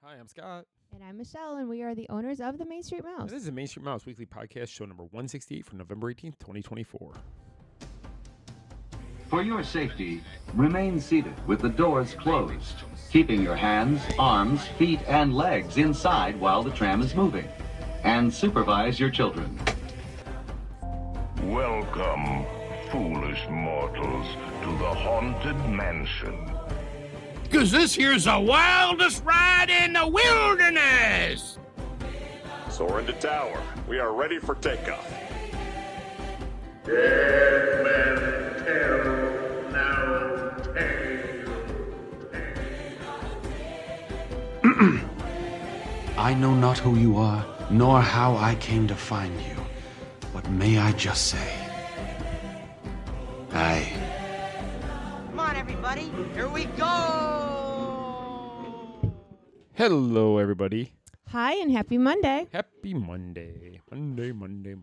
Hi, I'm Scott. And I'm Michelle, and we are the owners of the Main Street Mouse. This is the Main Street Mouse Weekly Podcast, show number 168 for November 18th, 2024. For your safety, remain seated with the doors closed, keeping your hands, arms, feet, and legs inside while the tram is moving. And supervise your children. Welcome, foolish mortals, to the Haunted Mansion. 'Cause this here's the wildest ride in the wilderness! Soar into tower. We are ready for takeoff. Dead men tell no tale. I know not who you are, nor how I came to find you. But may I just say, aye. Come on, everybody. Here we go. Hello, everybody. Hi, and happy Monday. Happy Monday. Monday.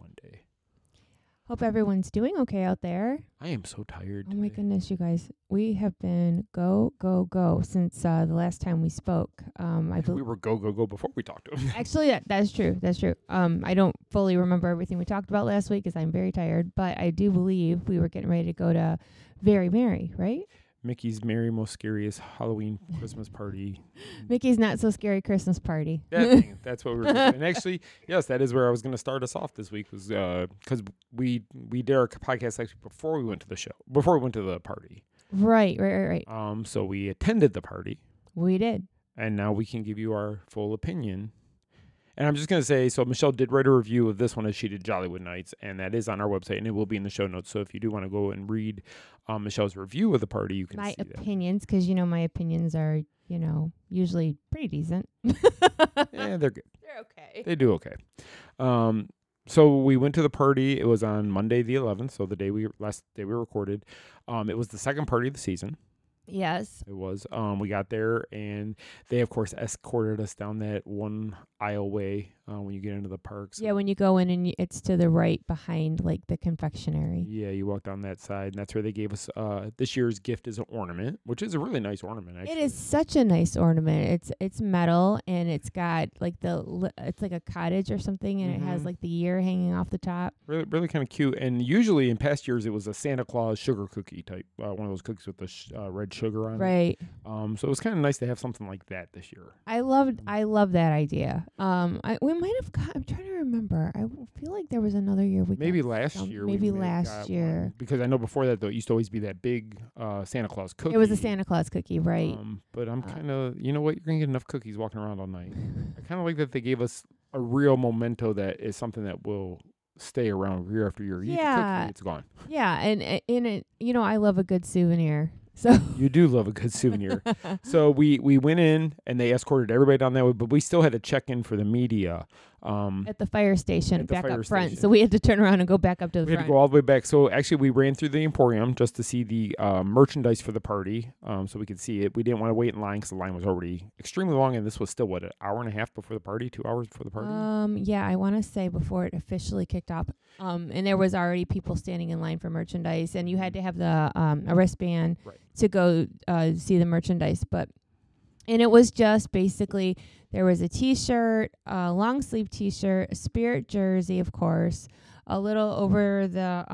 Hope everyone's doing okay out there. I am so tired Oh my today. goodness, you guys. We have been go since the last time we spoke. We were go before we talked to him. Actually, that's true. That's true. I don't fully remember everything we talked about last week because I'm very tired, but I do believe we were getting ready to go to Very Merry, right? Mickey's Merry Most Scariest Halloween Christmas Party. Mickey's Not So Scary Christmas Party. That's what we were doing. And actually, yes, that is where I was going to start us off this week, was because we did our podcast actually before we went to the show, before we went to the party. Right. So we attended the party. We did. And now we can give you our full opinion. And I'm just going to say, so Michelle did write a review of this one as she did Jollywood Nights, and that is on our website, and it will be in the show notes. So if you do want to go and read Michelle's review of the party, you can My see that. opinions, because, my opinions are, usually pretty decent. Yeah, they're good. They're okay. They do okay. So we went to the party. It was on Monday the 11th, so the last day we recorded. It was the second party of the season. Yes. It was. We got there, and they, of course, escorted us down that one aisle way when you get into the parks. Yeah, when you go in and it's to the right behind, like, the confectionery. Yeah, you walk down that side, and that's where they gave us this year's gift is an ornament, which is a really nice ornament, actually. It is such a nice ornament. It's metal, and it's got, like, it's like a cottage or something, and it has, like, the year hanging off the top. Really, really kind of cute. And usually in past years, it was a Santa Claus sugar cookie type, one of those cookies with the red sugar on it. Right. So it was kind of nice to have something like that this year. I love that idea. We might have got. I'm trying to remember. I feel like there was another year we maybe got last some, year. Maybe we may have last got year one. Because I know before that, though, it used to always be that big Santa Claus cookie. It was a Santa Claus cookie, right? But I'm kind of, you know what? You're gonna get enough cookies walking around all night. I kind of like that they gave us a real memento that is something that will stay around year after year. You eat the cookie, it's gone. Yeah, and in it, I love a good souvenir. So you do love a good souvenir. So we went in and they escorted everybody down that way, but we still had to check in for the media. At the fire station, back up front. Station. So we had to turn around and go back up to the front. We had to go all the way back. So actually we ran through the Emporium just to see the merchandise for the party so we could see it. We didn't want to wait in line because the line was already extremely long, and this was still, an hour and a half before the party, 2 hours before the party? Yeah, I want to say before it officially kicked off. And there was already people standing in line for merchandise, and you had to have the a wristband to go see the merchandise. And it was just basically, there was a T-shirt, a long sleeve T-shirt, a Spirit jersey, of course, a little over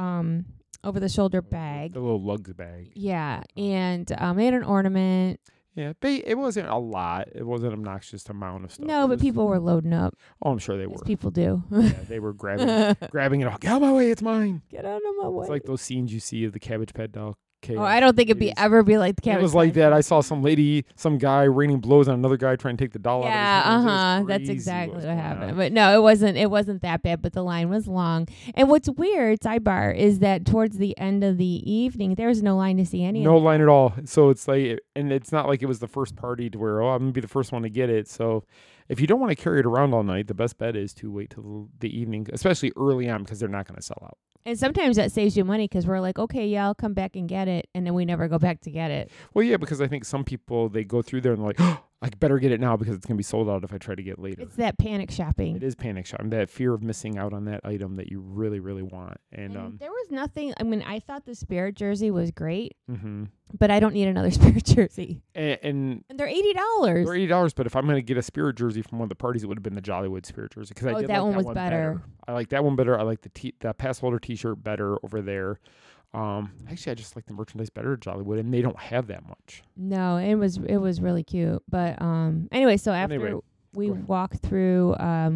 the shoulder bag. The little lugs bag. Yeah, and made an ornament. Yeah, it wasn't a lot. It wasn't an obnoxious amount of stuff. No, but people were loading up. Oh, I'm sure they were. As people do. Yeah, they were grabbing it all. Get out of my way, it's mine. Get out of my way. It's like those scenes you see of the Cabbage Patch doll. Oh, I don't think it'd ever be like the Cabbage Patch. It was like that. I saw some guy raining blows on another guy trying to take the doll out of his hands. That's exactly what happened. But no, it wasn't that bad, but the line was long. And what's weird, sidebar, is that towards the end of the evening, there was no line to see any. No line at all. So it's like, and it's not like it was the first party to where, I'm going to be the first one to get it. So if you don't want to carry it around all night, the best bet is to wait till the evening, especially early on, because they're not going to sell out. And sometimes that saves you money because we're like, okay, yeah, I'll come back and get it. And then we never go back to get it. Well, yeah, because I think some people, they go through there and they're like, I better get it now because it's going to be sold out if I try to get later. It's that panic shopping. It is panic shopping, that fear of missing out on that item that you really, really want. And there was nothing. I mean, I thought the Spirit jersey was great, mm-hmm. but I don't need another Spirit jersey. And they're $80. They're $80, but if I'm going to get a Spirit jersey from one of the parties, it would have been the Jollywood Spirit jersey because I did that like one that was better. I like that one better. I like the pass holder T-shirt better over there. Actually, I just like the merchandise better at Jollywood, and they don't have that much. No, it was really cute. But anyway, so after we walked through,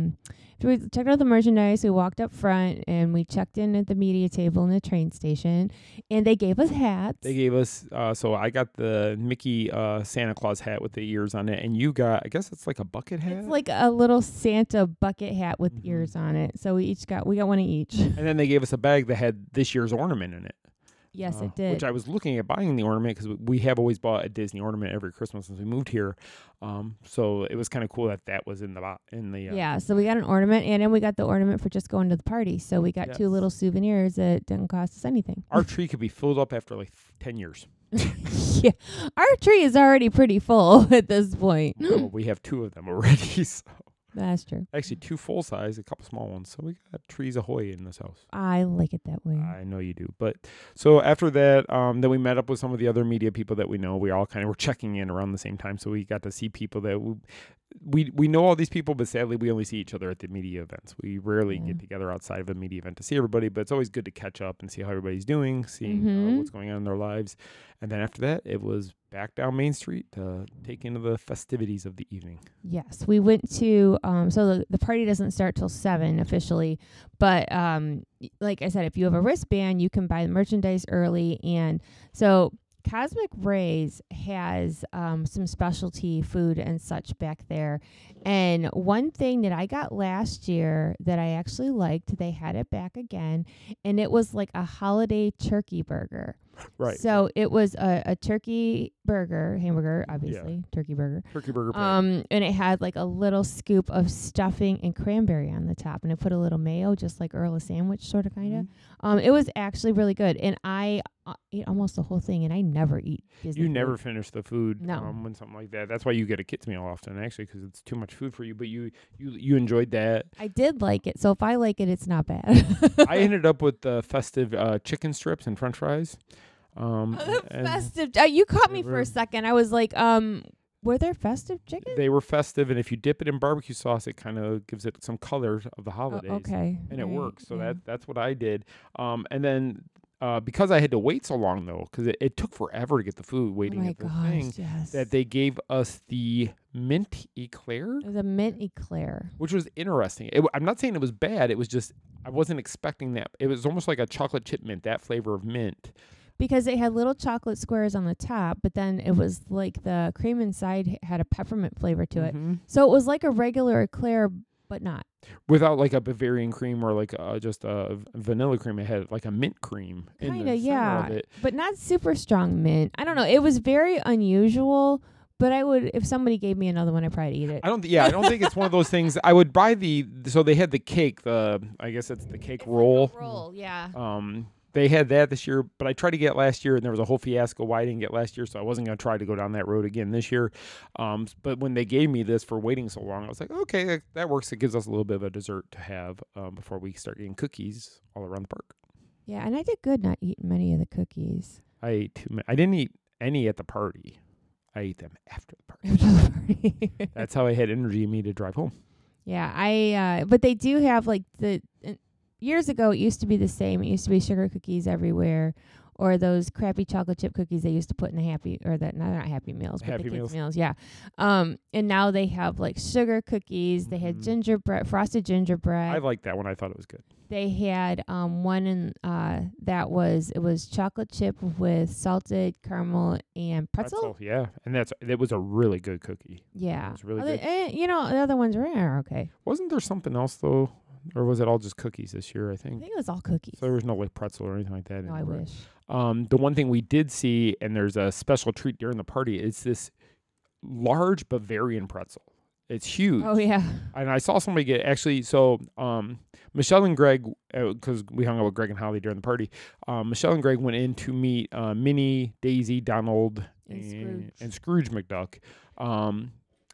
we checked out the merchandise. We walked up front and we checked in at the media table in the train station, and they gave us hats. They gave us so I got the Mickey Santa Claus hat with the ears on it, and you got, I guess it's like a bucket hat. It's like a little Santa bucket hat with ears on it. So we got one of each. And then they gave us a bag that had this year's ornament in it. Yes, it did. Which I was looking at buying the ornament because we have always bought a Disney ornament every Christmas since we moved here. So it was kind of cool that was in the yeah. So we got an ornament, and then we got the ornament for just going to the party. So we got 2 little souvenirs that didn't cost us anything. Our tree could be filled up after like 10 years. Yeah, our tree is already pretty full at this point. Well, we have 2 of them already. So. That's true. Actually, 2 full size, a couple small ones. So we got trees ahoy in this house. I like it that way. I know you do. But so after that, then we met up with some of the other media people that we know. We all kind of were checking in around the same time. So we got to see people that we know all these people, but sadly we only see each other at the media events. We rarely get together outside of a media event to see everybody, but it's always good to catch up and see how everybody's doing, seeing what's going on in their lives. And then after that, it was back down Main Street to take into the festivities of the evening. Yes, we went to, so the party doesn't start till 7 officially, but like I said, if you have a wristband, you can buy the merchandise early. And so Cosmic Rays has some specialty food and such back there. And one thing that I got last year that I actually liked, they had it back again, and it was like a holiday turkey burger. Right. So it was a turkey hamburger, obviously, turkey burger. Turkey burger. And it had like a little scoop of stuffing and cranberry on the top, and it put a little mayo, just like Earl of Sandwich, sort of, kind of. It was actually really good, and I ate almost the whole thing, and I never eat Disney You food. never finish the food when something like that. That's why you get a kids meal often, actually, because it's too much food for you. But you enjoyed that. I did like it, so if I like it, it's not bad. I ended up with the festive chicken strips and French fries. Festive. You caught me for a second. I was like, were there festive chicken? They were festive, and if you dip it in barbecue sauce, it kind of gives it some color of the holidays. Okay. And it works. So that's what I did. And then because I had to wait so long, though, because it took forever to get the food waiting at the thing, that they gave us the mint eclair. It was a mint eclair. Which was interesting. I'm not saying it was bad. It was just, I wasn't expecting that. It was almost like a chocolate chip mint, that flavor of mint. Because it had little chocolate squares on the top, but then it was like the cream inside had a peppermint flavor to it. So it was like a regular eclair, but not. Without like a Bavarian cream or like just a vanilla cream. It had like a mint cream in the center of it. But not super strong mint. I don't know. It was very unusual. But I would, if somebody gave me another one, I'd probably eat it. I don't think it's one of those things. I would buy so they had the cake, I guess it's the cake roll. Like a roll, yeah. They had that this year, but I tried to get last year, and there was a whole fiasco why I didn't get last year, so I wasn't going to try to go down that road again this year. But when they gave me this for waiting so long, I was like, okay, that works. It gives us a little bit of a dessert to have before we start eating cookies all around the park. Yeah, and I did good not eating many of the cookies. I ate too many. I didn't eat any at the party. I ate them after the party. That's how I had energy in me to drive home. Yeah, but they do have like years ago, it used to be the same. It used to be sugar cookies everywhere, or those crappy chocolate chip cookies they used to put in not Happy Meals, but the kids' meals. Yeah. And now they have like sugar cookies. They had gingerbread, frosted gingerbread. I liked that one. I thought it was good. They had one in it was chocolate chip with salted caramel and pretzel. Yeah, and it was a really good cookie. Yeah, it was really good. The other ones were okay. Wasn't there something else though? Or was it all just cookies this year, I think? I think it was all cookies. So there was no like pretzel or anything like that. No, anymore. I wish. The one thing we did see, and there's a special treat during the party, is this large Bavarian pretzel. It's huge. Oh, yeah. And I saw somebody get, actually, so Michelle and Greg, because we hung out with Greg and Holly during the party, Michelle and Greg went in to meet Minnie, Daisy, Donald, and Scrooge McDuck.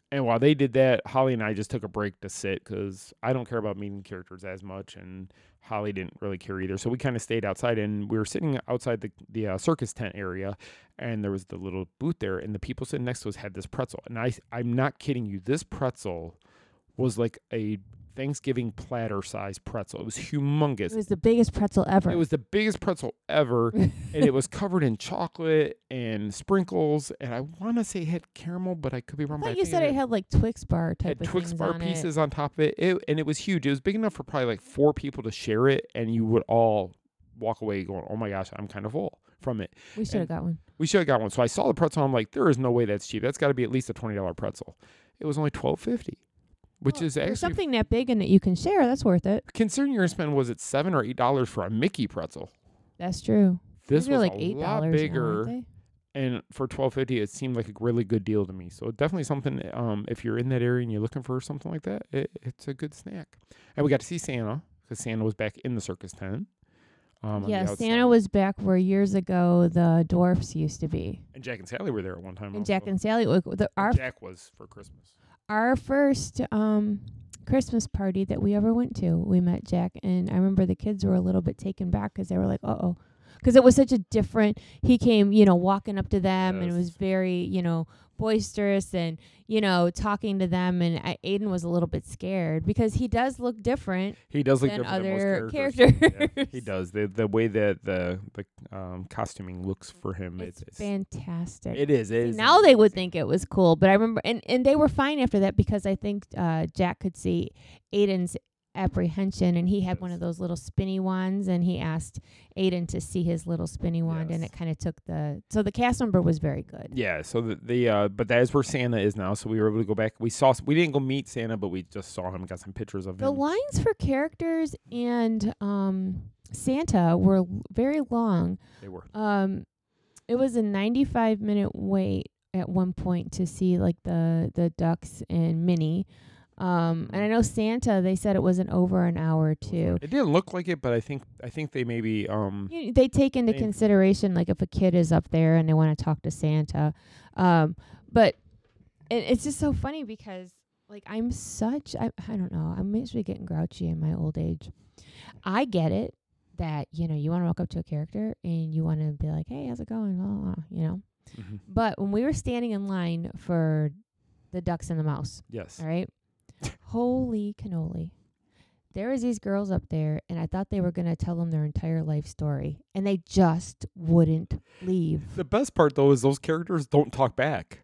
And while they did that, Holly and I just took a break to sit because I don't care about meeting characters as much, and Holly didn't really care either. So we kind of stayed outside, and we were sitting outside the circus tent area, and there was the little booth there, and the people sitting next to us had this pretzel. And I'm not kidding you. This pretzel was like a Thanksgiving platter size pretzel. It was humongous. It was the biggest pretzel ever. It was the biggest pretzel ever, and it was covered in chocolate and sprinkles, and I want to say it had caramel, but I could be wrong. I thought you said it had like Twix bar type had of Twix things bar on pieces it. on top of it. And it was huge. It was big enough for probably like 4 people to share it, and you would all walk away going, "Oh my gosh, I'm kind of full from it." We should have got one. We should have got one. So I saw the pretzel. I'm like, there is no way that's cheap. That's got to be at least a $20 pretzel. It was only $12.50. Which is actually something that big and that you can share. That's worth it. Considering you're gonna spend, was it $7 or $8 for a Mickey pretzel? That's true. This These are was like a $8 lot now, bigger, aren't they? and for $12.50, it seemed like a really good deal to me. So definitely something. If you're in that area and you're looking for something like that, it's a good snack. And we got to see Santa because Santa was back in the circus tent. Yeah, Santa was back where years ago the dwarfs used to be. And Jack and Sally were there at one time. And Jack and Sally, Jack was for Christmas. Our first Christmas party that we ever went to, we met Jack, and I remember the kids were a little bit taken back because they were like, "Uh-oh," because it was such a different. He came, walking up to them, and it was very, boisterous, and talking to them, and Aiden was a little bit scared because he does look different. He does look than different other than most characters. Yeah, he does. The way that the costuming looks for him, it's fantastic. It is. It is. Now they would think it was cool, but I remember, and they were fine after that because I think Jack could see Aiden's apprehension, and he had one of those little spinny wands, and he asked Aiden to see his little spinny wand, and it kind of took so the cast member was very good. Yeah, so but that is where Santa is now, so we were able to go back. We didn't go meet Santa, but we just saw him, got some pictures of him. The lines for characters and Santa were very long. They were. It was a 95-minute wait at one point to see like the ducks and Minnie. And I know Santa, they said it wasn't over an hour or two. It didn't look like it, but I think they maybe they take into consideration like if a kid is up there and they want to talk to Santa. But it's just so funny because like I don't know, I'm actually getting grouchy in my old age. I get it that you want to walk up to a character and you want to be like, "Hey, how's it going?" Blah, blah, Mm-hmm. But when we were standing in line for the Ducks and the Mouse, yes, all right. Holy cannoli. There was these girls up there, and I thought they were going to tell them their entire life story, and they just wouldn't leave. The best part, though, is those characters don't talk back.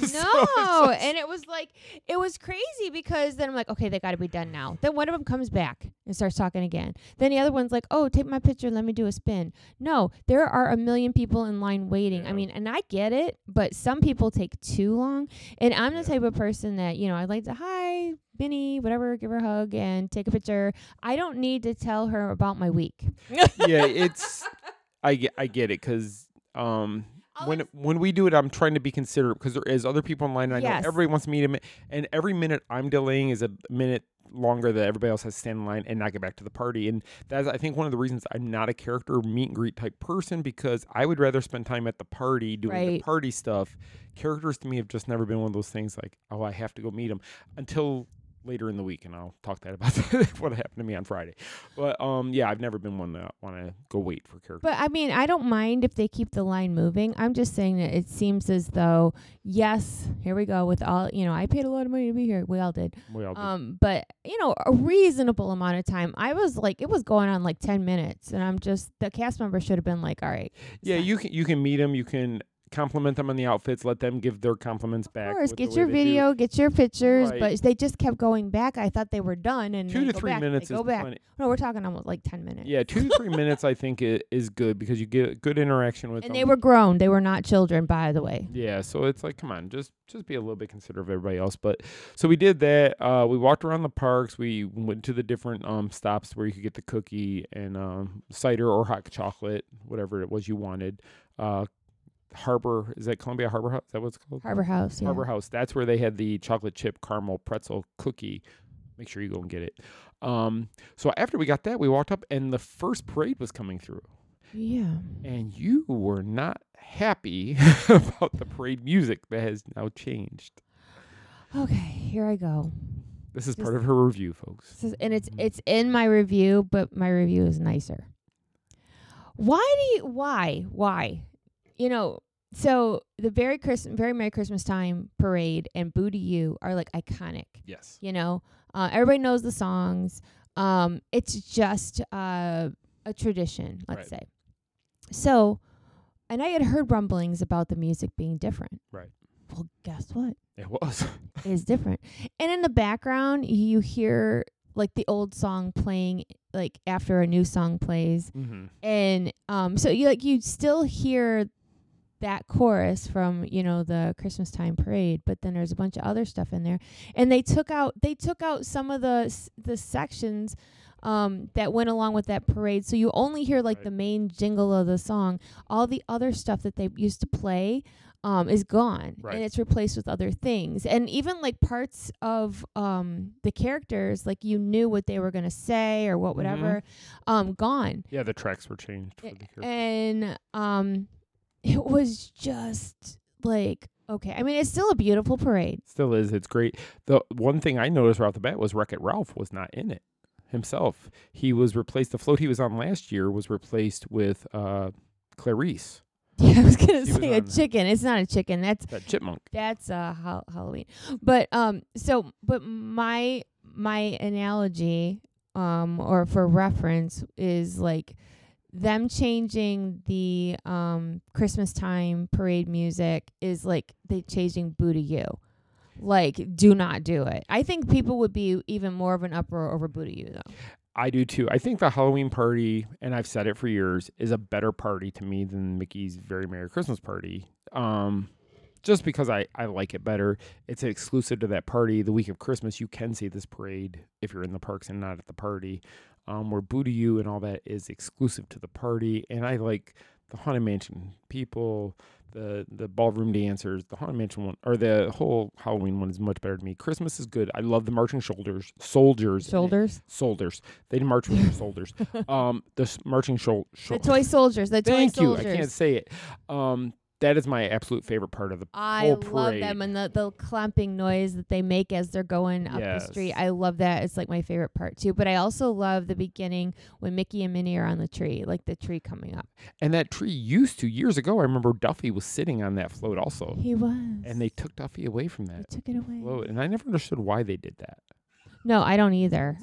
No, and it was crazy because then I'm like, okay, they got to be done now. Then one of them comes back and starts talking again. Then the other one's like, "Oh, take my picture, let me do a spin." No, there are a million people in line waiting. Yeah. I mean, and I get it, but some people take too long. And I'm the type of person that, I'd like to, "Hi, Benny," whatever, give her a hug and take a picture. I don't need to tell her about my week. Yeah, I get it because when we do it, I'm trying to be considerate because there is other people in line. And I know everybody wants to meet him, and every minute I'm delaying is a minute longer that everybody else has to stand in line and not get back to the party. And that's, I think, one of the reasons I'm not a character meet and greet type person, because I would rather spend time at the party doing the party stuff. Characters to me have just never been one of those things like, "Oh, I have to go meet them," until later in the week, and I'll talk about what happened to me on Friday. But yeah, I've never been one that want to go wait for characters. But I mean, I don't mind if they keep the line moving. I'm just saying that it seems as though, yes, here we go with all, I paid a lot of money to be here. We all did. But a reasonable amount of time. I was like, it was going on like 10 minutes, and the cast member should have been like, "All right." Yeah, you can meet them. You can compliment them on the outfits, let them give their compliments back. Of course, get your video, get your pictures, right. But they just kept going back. I thought they were done, and 2 to 3 minutes is back. plenty. No, we're talking almost like 10 minutes. Yeah, 2 to 3 minutes I think is good because you get good interaction with them. And they were grown; they were not children, by the way. Yeah, so it's like, come on, just be a little bit considerate of everybody else. But so we did that. We walked around the parks. We went to the different stops where you could get the cookie and cider or hot chocolate, whatever it was you wanted. Harbor, is that Columbia Harbor House? Is that what it's called? Harbor House, yeah. Harbor House. That's where they had the chocolate chip caramel pretzel cookie. Make sure you go and get it. So after we got that, we walked up and the first parade was coming through. Yeah. And you were not happy about the parade music that has now changed. Okay, here I go. This is part of her review, folks. And it's in my review, but my review is nicer. Why? You know, so the Very Merry Christmas Time parade and Boo to You are like iconic. Yes. You know, everybody knows the songs. It's just a tradition, let's say. So, and I had heard rumblings about the music being different. Right. Well, guess what? It was. It is different. And in the background, you hear like the old song playing like after a new song plays. Mm-hmm. And so you still hear that chorus from, you know, the Christmas Time parade, but then there's a bunch of other stuff in there. And they took out some of the sections that went along with that parade. So you only hear like the main jingle of the song. All the other stuff that they used to play is gone, and it's replaced with other things. And even like parts of the characters, like you knew what they were going to say or whatever, gone. Yeah, the tracks were changed for the characters. And it was just like, okay. I mean, it's still a beautiful parade. Still is. It's great. The one thing I noticed right off the bat was Wreck-It Ralph was not in it himself. He was replaced. The float he was on last year was replaced with Clarice. Yeah, I was gonna say a chicken. It's not a chicken. That's that chipmunk. That's Halloween. But but my analogy or for reference is like them changing the Christmas Time parade music is like they changing Boo to You. Like, do not do it. I think people would be even more of an uproar over Boo to You, though. I do, too. I think the Halloween party, and I've said it for years, is a better party to me than Mickey's Very Merry Christmas Party. Just because I like it better. It's exclusive to that party. The week of Christmas, you can see this parade if you're in the parks and not at the party. Where Boo to You and all that is exclusive to the party. And I like the Haunted Mansion people, the ballroom dancers, the Haunted Mansion one, or the whole Halloween one is much better to me. Christmas is good. I love the marching soldiers. Soldiers. They didn't march with their soldiers. The marching the toy soldiers. Thank you. I can't say it. That is my absolute favorite part of the whole parade. I love them and the clamping noise that they make as they're going up the street. I love that. It's like my favorite part too. But I also love the beginning when Mickey and Minnie are on the tree, like the tree coming up. And that tree used to, years ago, I remember Duffy was sitting on that float also. He was. And they took Duffy away from that. They took it away. Float. And I never understood why they did that. No, I don't either.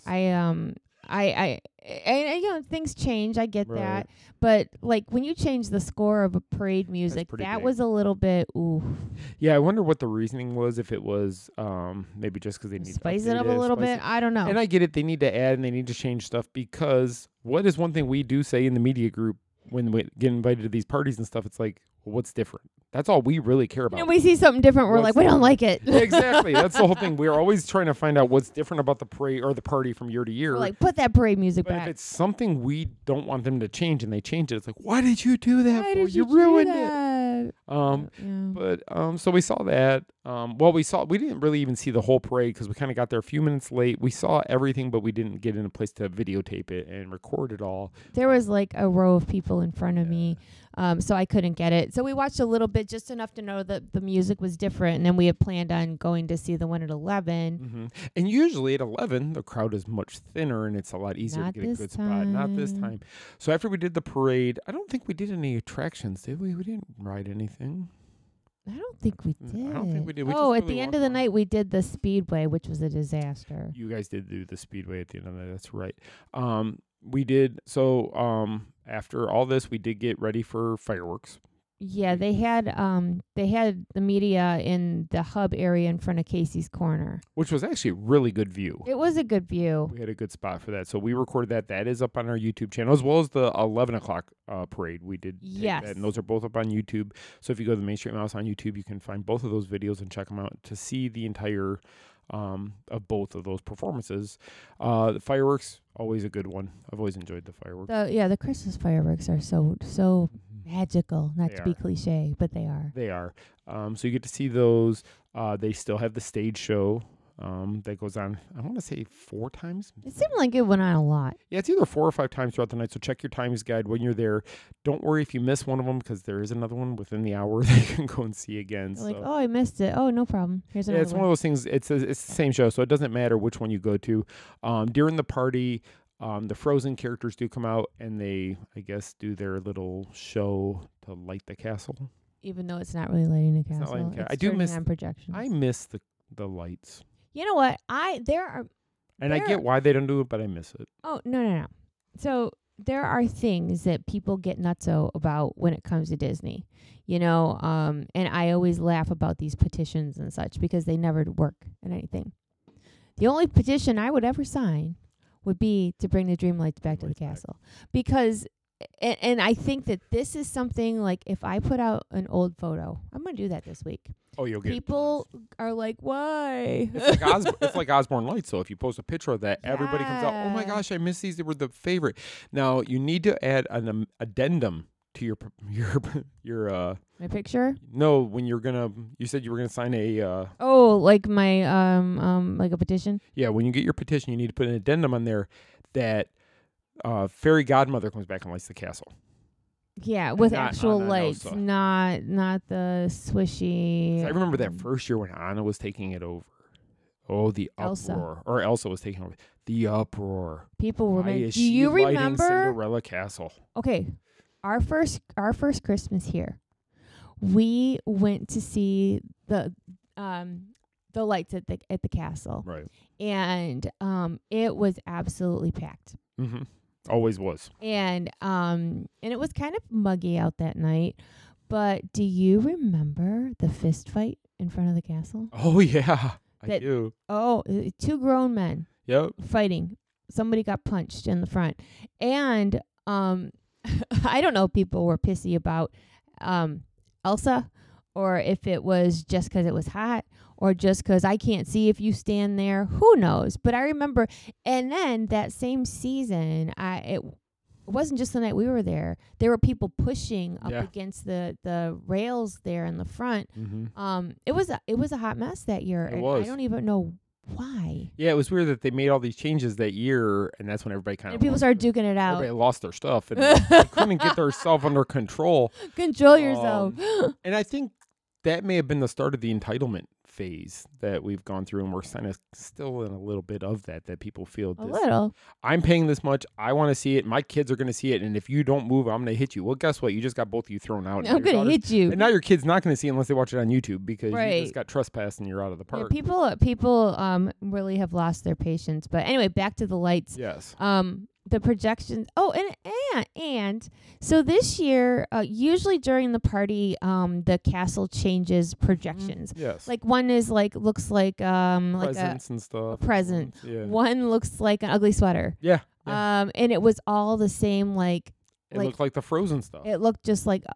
I you know, things change. I get that, but like when you change the score of a parade music, that was a little bit ooh. Yeah, I wonder what the reasoning was. If it was maybe just because they need to spice it up a little bit. I don't know. And I get it. They need to add and they need to change stuff because what is one thing we do say in the media group when we get invited to these parties and stuff? It's like, well, what's different? That's all we really care about. And we see something different, we're like, we don't like it. Exactly. That's the whole thing. We're always trying to find out what's different about the parade or the party from year to year. We're like, put that parade music back. But if it's something we don't want them to change and they change it, it's like, why did you do that for? You ruined it. But so we saw that. We didn't really even see the whole parade because we kind of got there a few minutes late. We saw everything, but we didn't get in a place to videotape it and record it all. There was like a row of people in front of me, so I couldn't get it. So we watched a little bit, just enough to know that the music was different, and then we had planned on going to see the one at 11. Mm-hmm. And usually at 11, the crowd is much thinner, and it's a lot easier to get a good spot. Not this time. So after we did the parade, I don't think we did any attractions, did we? We didn't ride anything. I don't think we did. I don't think we did. At the end of the night, we did the Speedway, which was a disaster. You guys did do the Speedway at the end of the night. That's right. We did. So after all this, we did get ready for fireworks. Yeah, they had the media in the hub area in front of Casey's Corner, which was actually a really good view. It was a good view. We had a good spot for that, so we recorded that. That is up on our YouTube channel, as well as the 11 o'clock parade. We did yes, that, and those are both up on YouTube. So if you go to the Main Street Mouse on YouTube, you can find both of those videos and check them out to see the entire of both of those performances. The fireworks, always a good one. I've always enjoyed the fireworks. The Christmas fireworks are so magical, not to be cliche, but they are. They are. So you get to see those. They still have the stage show that goes on, I want to say 4 times. It seemed like it went on a lot. Yeah, it's either 4 or 5 times throughout the night. So check your times guide when you're there. Don't worry if you miss one of them, because there is another one within the hour that you can go and see again. Like, oh, I missed it. Oh, no problem. Here's another it's one of those things. It's the same show, so it doesn't matter which one you go to. During the party, the Frozen characters do come out, and they, I guess, do their little show to light the castle. Even though it's not really lighting the castle. Not lighting I do miss on projections. I miss the lights. You know what? I get why they don't do it, but I miss it. Oh, no. So there are things that people get nutso about when it comes to Disney, you know, and I always laugh about these petitions and such because they never work and anything. The only petition I would ever sign would be to bring the Dreamlights back to the castle, because and I think that this is something like if I put out an old photo, I'm going to do that this week. Oh, you'll get people are like, why? It's like Osborne Lights. So if you post a picture of that, everybody comes out. Oh my gosh, I miss these. They were the favorite. Now you need to add an addendum to your my picture. No, when you said you were gonna sign a. Like my like a petition. Yeah, when you get your petition, you need to put an addendum on there that fairy godmother comes back and lights the castle. Yeah, with actual lights, not the swishy. I remember that first year when Anna was taking it over. Oh, the uproar! Or Elsa was taking over. The uproar. People were. Do you remember Cinderella Castle? Okay, our first Christmas here, we went to see the lights at the castle. Right. And it was absolutely packed. Mm-hmm. Always was. And it was kind of muggy out that night. But do you remember the fist fight in front of the castle? Oh yeah, I do. Oh, 2 grown men. Yep. Fighting. Somebody got punched in the front. And I don't know if people were pissy about Elsa, or if it was just because it was hot, or just because I can't see if you stand there. Who knows? But I remember, and then that same season, it wasn't just the night we were there. There were people pushing up against the rails there in the front. Mm-hmm. It was a hot mess that year. It was. I don't even know why. Yeah, it was weird that they made all these changes that year, and that's when everybody kind of people started duking it out. Everybody lost their stuff and they couldn't get their stuff under control. Control yourself. And I think that may have been the start of the entitlement phase that we've gone through, and we're kind of still in a little bit of that people feel a little. I'm paying this much. I want to see it. My kids are going to see it, and if you don't move, I'm going to hit you. Well, guess what? You just got both of you thrown out. I'm going to hit you. And now your kid's not going to see it unless they watch it on YouTube because right. you just got trespassed and you're out of the park. Yeah, people really have lost their patience. But anyway, back to the lights. Yes. The projections. Oh, and so this year, usually during the party, the castle changes projections. Yes. Like one is looks like presents and stuff. A present. Yeah. One looks like an ugly sweater. Yeah. And it was all the same. It looked like the Frozen stuff. It looked just like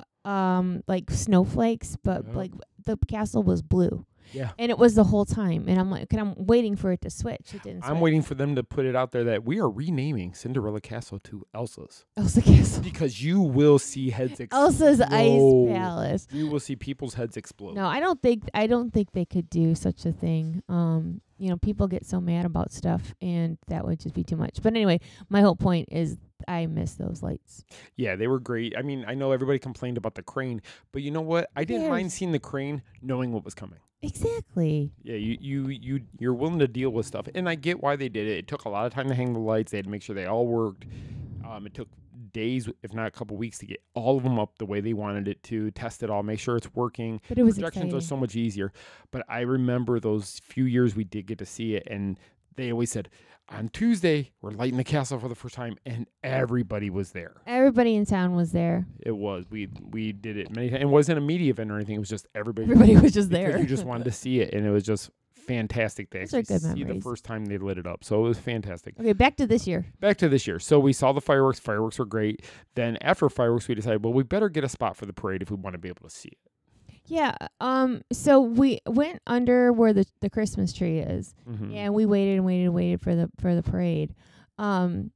snowflakes, but like the castle was blue. Yeah. And it was the whole time. And I'm like, I'm waiting for it to switch. It didn't switch. I'm waiting for them to put it out there that we are renaming Cinderella Castle to Elsa's. Elsa Castle. Because you will see heads explode. Elsa's Ice Palace. You will see people's heads explode. No, I don't think they could do such a thing. People get so mad about stuff, and that would just be too much. But anyway, my whole point is I miss those lights. Yeah, they were great. I mean, I know everybody complained about the crane, but you know what? I didn't mind seeing the crane knowing what was coming. Exactly. Yeah, you're willing to deal with stuff, and I get why they did it. It took a lot of time to hang the lights. They had to make sure they all worked. It took days, if not a couple weeks, to get all of them up the way they wanted it to, test it all, make sure it's working. But it was Projections exciting. are so much easier. But I remember those few years we did get to see it, and they always said, on Tuesday, we're lighting the castle for the first time, and everybody was there. Everybody in town was there. It was. We did it many times. It wasn't a media event or anything. It was just everybody. Everybody was just there. You just wanted to see it, and it was just fantastic to actually good see memories. the first time they lit it up. So it was fantastic. Okay, back to this year. So we saw the fireworks. Fireworks were great. Then after fireworks, we decided, well, we better get a spot for the parade if we want to be able to see it. Yeah. So we went under where the Christmas tree is, and we waited for the parade. And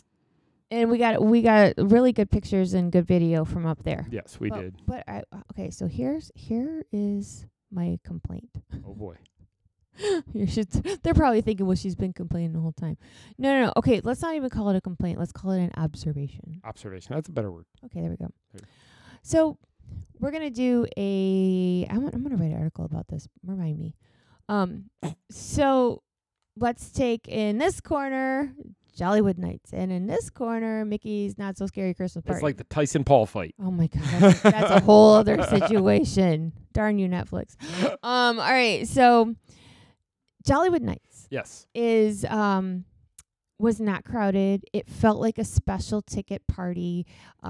we got really good pictures and good video from up there. Yes, we did. But okay, so here is my complaint. Oh boy. They're probably thinking, well, she's been complaining the whole time. No. Okay, let's not even call it a complaint. Let's call it an observation. Observation. That's a better word. Okay, there we go. So we're going to do I'm going to write an article about this. Remind me. So let's take in this corner Jollywood Nights, and in this corner Mickey's Not So Scary Christmas Party. It's like the Tyson Paul fight. Oh my God, that's a whole other situation. Darn you, Netflix. All right, so Jollywood Nights. Yes. Is was not crowded. It felt like a special ticket party.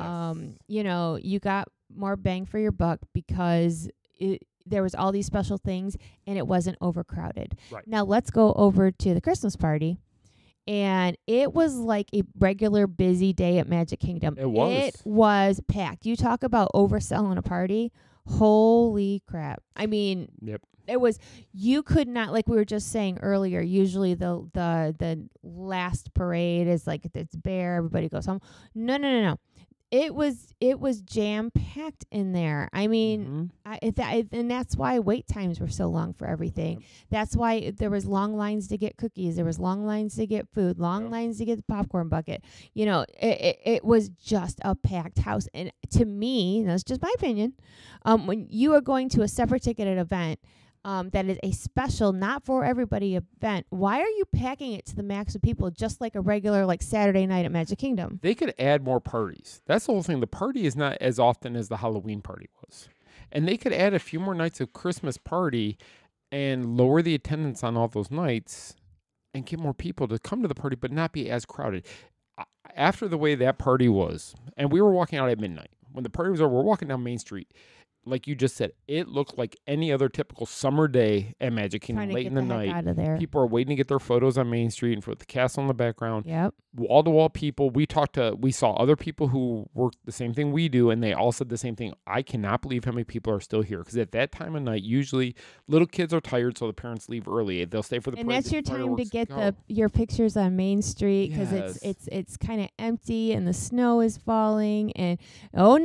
You know, you got more bang for your buck because there was all these special things and it wasn't overcrowded. Right. Now let's go over to the Christmas party. And it was like a regular busy day at Magic Kingdom. It was. It was packed. You talk about overselling a party. Holy crap. I mean, yep. It was, you could not, like we were just saying earlier, usually the last parade is like, it's bare, everybody goes home. No. It was jam-packed in there. I mean, and that's why wait times were so long for everything. Yep. That's why there was long lines to get cookies. There was long lines to get food, long lines to get the popcorn bucket. You know, it was just a packed house. And to me, that's just my opinion, when you are going to a separate ticketed event, that is a special, not for everybody event, why are you packing it to the max of people just like a regular like Saturday night at Magic Kingdom? They could add more parties. That's the whole thing. The party is not as often as the Halloween party was. And they could add a few more nights of Christmas party and lower the attendance on all those nights and get more people to come to the party but not be as crowded. After the way that party was, and we were walking out at midnight. When the party was over, we're walking down Main Street. Like you just said, it looked like any other typical summer day at Magic Kingdom late in the night. Out of there. People are waiting to get their photos on Main Street and with the castle in the background. Yep. Wall-to-wall people. We saw other people who work the same thing we do, and they all said the same thing. I cannot believe how many people are still here, because at that time of night, usually little kids are tired, so the parents leave early. They'll stay for the and parade. That's your time to get your pictures on Main Street, because it's kind of empty and the snow is falling. And no,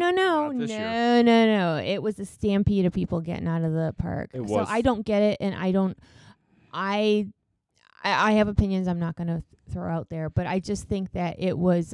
it was a stampede of people getting out of the park. So I don't get it, and I have opinions I'm not going to throw out there, but I just think that it was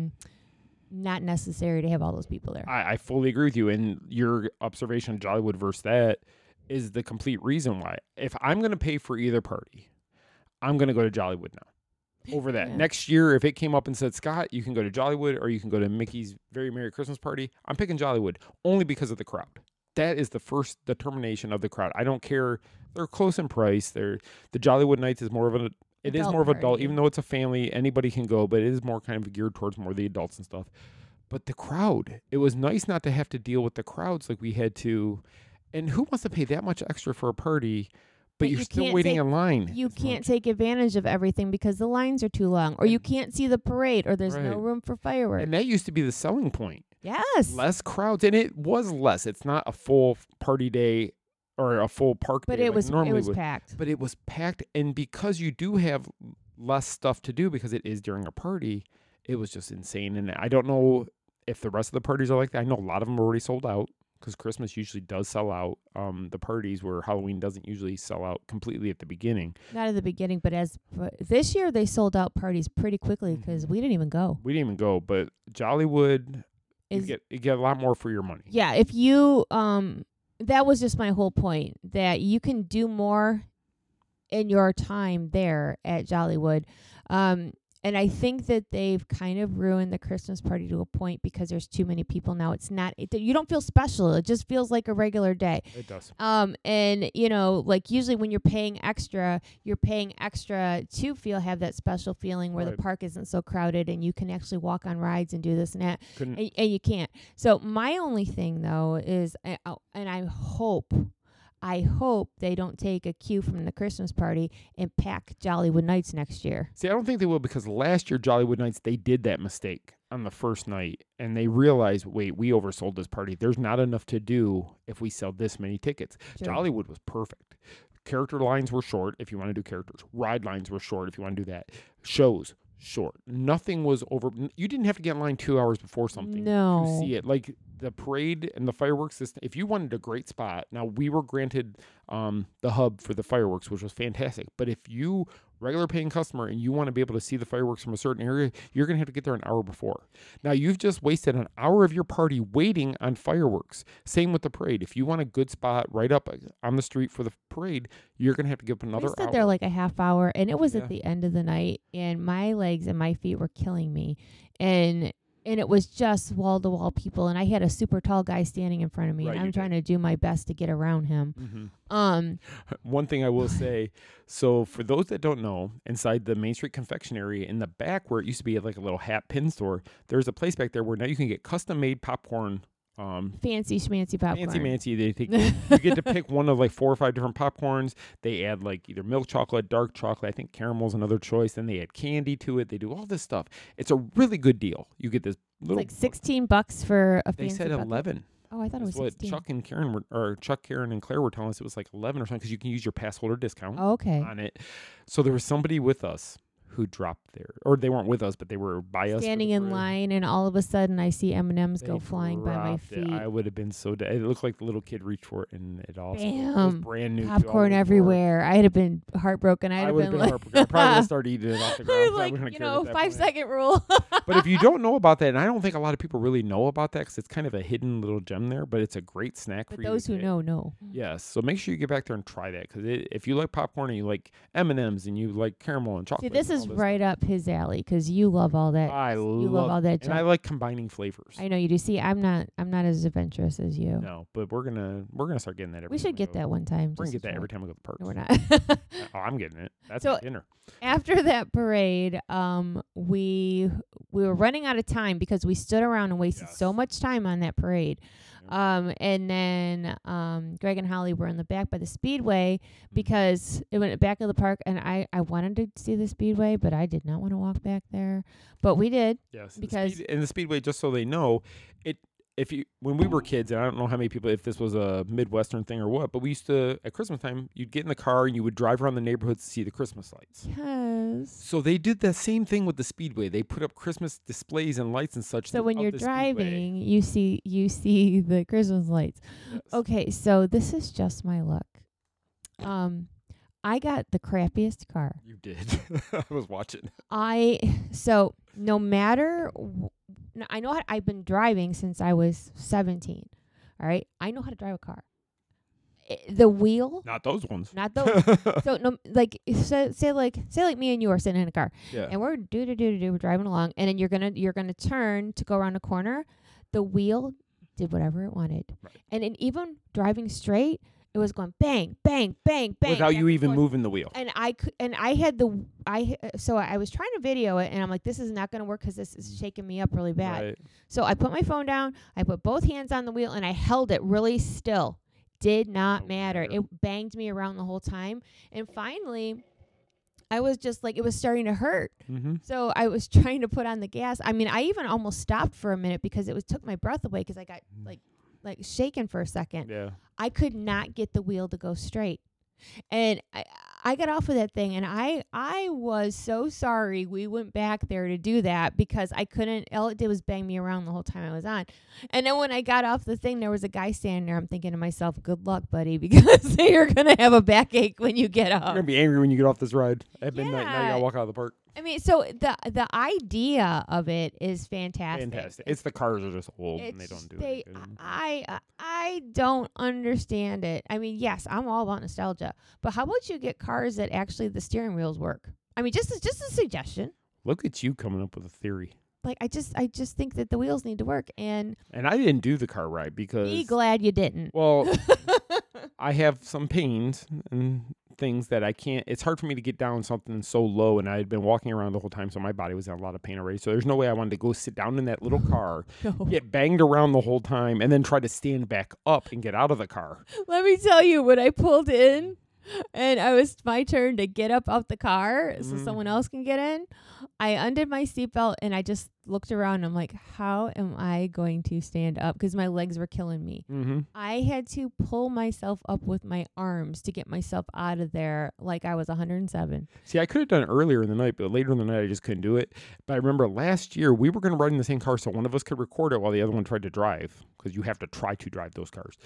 not necessary to have all those people there. I fully agree with you, and your observation of Jollywood versus that is the complete reason why. If I'm going to pay for either party, I'm going to go to Jollywood now over that. Yeah. Next year, if it came up and said, Scott, you can go to Jollywood or you can go to Mickey's Very Merry Christmas Party, I'm picking Jollywood only because of the crowd. That is the first determination of the crowd. I don't care. They're close in price. The Jollywood Nights is more of an adult, even though it's a family, anybody can go, but it is more kind of geared towards more the adults and stuff. But the crowd, it was nice not to have to deal with the crowds like we had to. And who wants to pay that much extra for a party, but you're still waiting in line? You can't take advantage of everything because the lines are too long, or you can't see the parade, or there's no room for fireworks. And that used to be the selling point. Yes. Less crowds, and it was less. It's not a full party day or a full park day. But it was packed. But it was packed, and because you do have less stuff to do because it is during a party, it was just insane. And I don't know if the rest of the parties are like that. I know a lot of them are already sold out because Christmas usually does sell out. The parties where Halloween doesn't usually sell out completely at the beginning. Not at the beginning, but this year they sold out parties pretty quickly because we didn't even go. But Jollywood, you get a lot more for your money. Yeah, if you that was just my whole point, that you can do more in your time there at Jollywood. And I think that they've kind of ruined the Christmas party to a point because there's too many people now. It's not, you don't feel special. It just feels like a regular day. It does. And, you know, like usually when you're paying extra to have that special feeling where the park isn't so crowded and you can actually walk on rides and do this and that. And you can't. So my only thing, though, is, and I hope they don't take a cue from the Christmas party and pack Jollywood Nights next year. See, I don't think they will, because last year Jollywood Nights, they did that mistake on the first night, and they realized, wait, we oversold this party. There's not enough to do if we sell this many tickets. Sure. Jollywood was perfect. Character lines were short if you want to do characters. Ride lines were short if you want to do that. Shows, short. Nothing was over. You didn't have to get in line 2 hours before something to see it. Like the parade and the fireworks system, if you wanted a great spot, now we were granted the hub for the fireworks, which was fantastic. But if you regular paying customer and you want to be able to see the fireworks from a certain area, you're going to have to get there an hour before. Now you've just wasted an hour of your party waiting on fireworks. Same with the parade. If you want a good spot right up on the street for the parade, you're going to have to give up another hour. We stood there like a half hour, and it was at the end of the night, and my legs and my feet were killing me. And it was just wall-to-wall people, and I had a super tall guy standing in front of me, and I'm trying to do my best to get around him. One thing I will say, so for those that don't know, inside the Main Street confectionery, in the back where it used to be like a little hat pin store, there's a place back there where now you can get custom-made popcorn. Fancy schmancy popcorn. Fancy. You get to pick one of like 4 or 5 different popcorns. They add like either milk chocolate, dark chocolate. I think caramel's another choice. Then they add candy to it. They do all this stuff. It's a really good deal. You get this little. It's like $16 for a fancy. They said popcorn. 11. Oh, I thought it was 16. What Chuck, Karen, and Claire were telling us it was like 11 or something because you can use your pass holder discount on it. So there was somebody with us who dropped there, or they weren't with us, but they were by us. Standing in line, and all of a sudden I see M&Ms go flying by my feet. I would have been so dead. It looked like the little kid reached for it, and it also Bam. was brand new. Popcorn everywhere. I'd have been heartbroken. I would have been like, heartbroken. I probably would have started eating it off the ground. like, 5-second rule. But if you don't know about that, and I don't think a lot of people really know about that because it's kind of a hidden little gem there, but it's a great snack for you. Those who know. Yes. So make sure you get back there and try that because if you like popcorn and you like M&Ms and you like caramel and chocolate. See, this is right up his alley because you love all that. You love all that. And I like combining flavors. I know you do. See, I'm not as adventurous as you. No, but we're gonna start getting that every. We should get that one time. We're gonna get that every time we go to the park. No, we're not. Oh, I'm getting it. That's so my dinner. After that parade, we were running out of time because we stood around and wasted so much time on that parade. And then Greg and Holly were in the back by the Speedway because it went back of the park, and I wanted to see the Speedway, but I did not want to walk back there. But we did. Yes. Because the Speedway, just so they know, when we were kids, and I don't know how many people, if this was a Midwestern thing or what, but we used to, at Christmas time, you'd get in the car and you would drive around the neighborhood to see the Christmas lights. Yes. So they did the same thing with the Speedway. They put up Christmas displays and lights and such. So when you're driving, you see the Christmas lights. Yes. Okay, so this is just my luck. I got the crappiest car. You did. I was watching. So no matter. I know I've been driving since I was 17. All right, I know how to drive a car. The wheel, not those ones. Not those. So no, like say like me and you are sitting in a car, and we're we're driving along, and then you're gonna turn to go around a corner. The wheel did whatever it wanted, and even driving straight, it was going bang, bang, bang, bang. Without you even moving the wheel. And I was trying to video it, and I'm like, this is not going to work because this is shaking me up really bad. Right. So I put my phone down, I put both hands on the wheel, and I held it really still. Did not matter. It banged me around the whole time. And finally, I was just like, it was starting to hurt. Mm-hmm. So I was trying to put on the gas. I mean, I even almost stopped for a minute because it took my breath away because I got like shaken for a second. Yeah. I could not get the wheel to go straight. And I got off of that thing, and I was so sorry we went back there to do that because I couldn't. All it did was bang me around the whole time I was on. And then when I got off the thing, there was a guy standing there. I'm thinking to myself, good luck, buddy, because you're going to have a backache when you get off. You're going to be angry when you get off this ride at midnight. Now you got to walk out of the park. I mean, so the idea of it is fantastic. Fantastic. It's the cars are just old and they don't do it. I don't understand it. I mean, yes, I'm all about nostalgia, but how about you get cars that actually the steering wheels work? I mean, just a suggestion. Look at you coming up with a theory. Like I just think that the wheels need to work, and I didn't do the car ride because be glad you didn't. Well, I have some pains and things that I can't. It's hard for me to get down something so low, and I had been walking around the whole time, so my body was in a lot of pain already. So there's no way I wanted to go sit down in that little car, get banged around the whole time, and then try to stand back up and get out of the car. Let me tell you, when I pulled in, and it was my turn to get up out the car so someone else can get in, I undid my seatbelt and I just looked around. I'm like, how am I going to stand up? Because my legs were killing me. Mm-hmm. I had to pull myself up with my arms to get myself out of there like I was 107. See, I could have done it earlier in the night, but later in the night, I just couldn't do it. But I remember last year, we were going to ride in the same car, so one of us could record it while the other one tried to drive, because you have to try to drive those cars.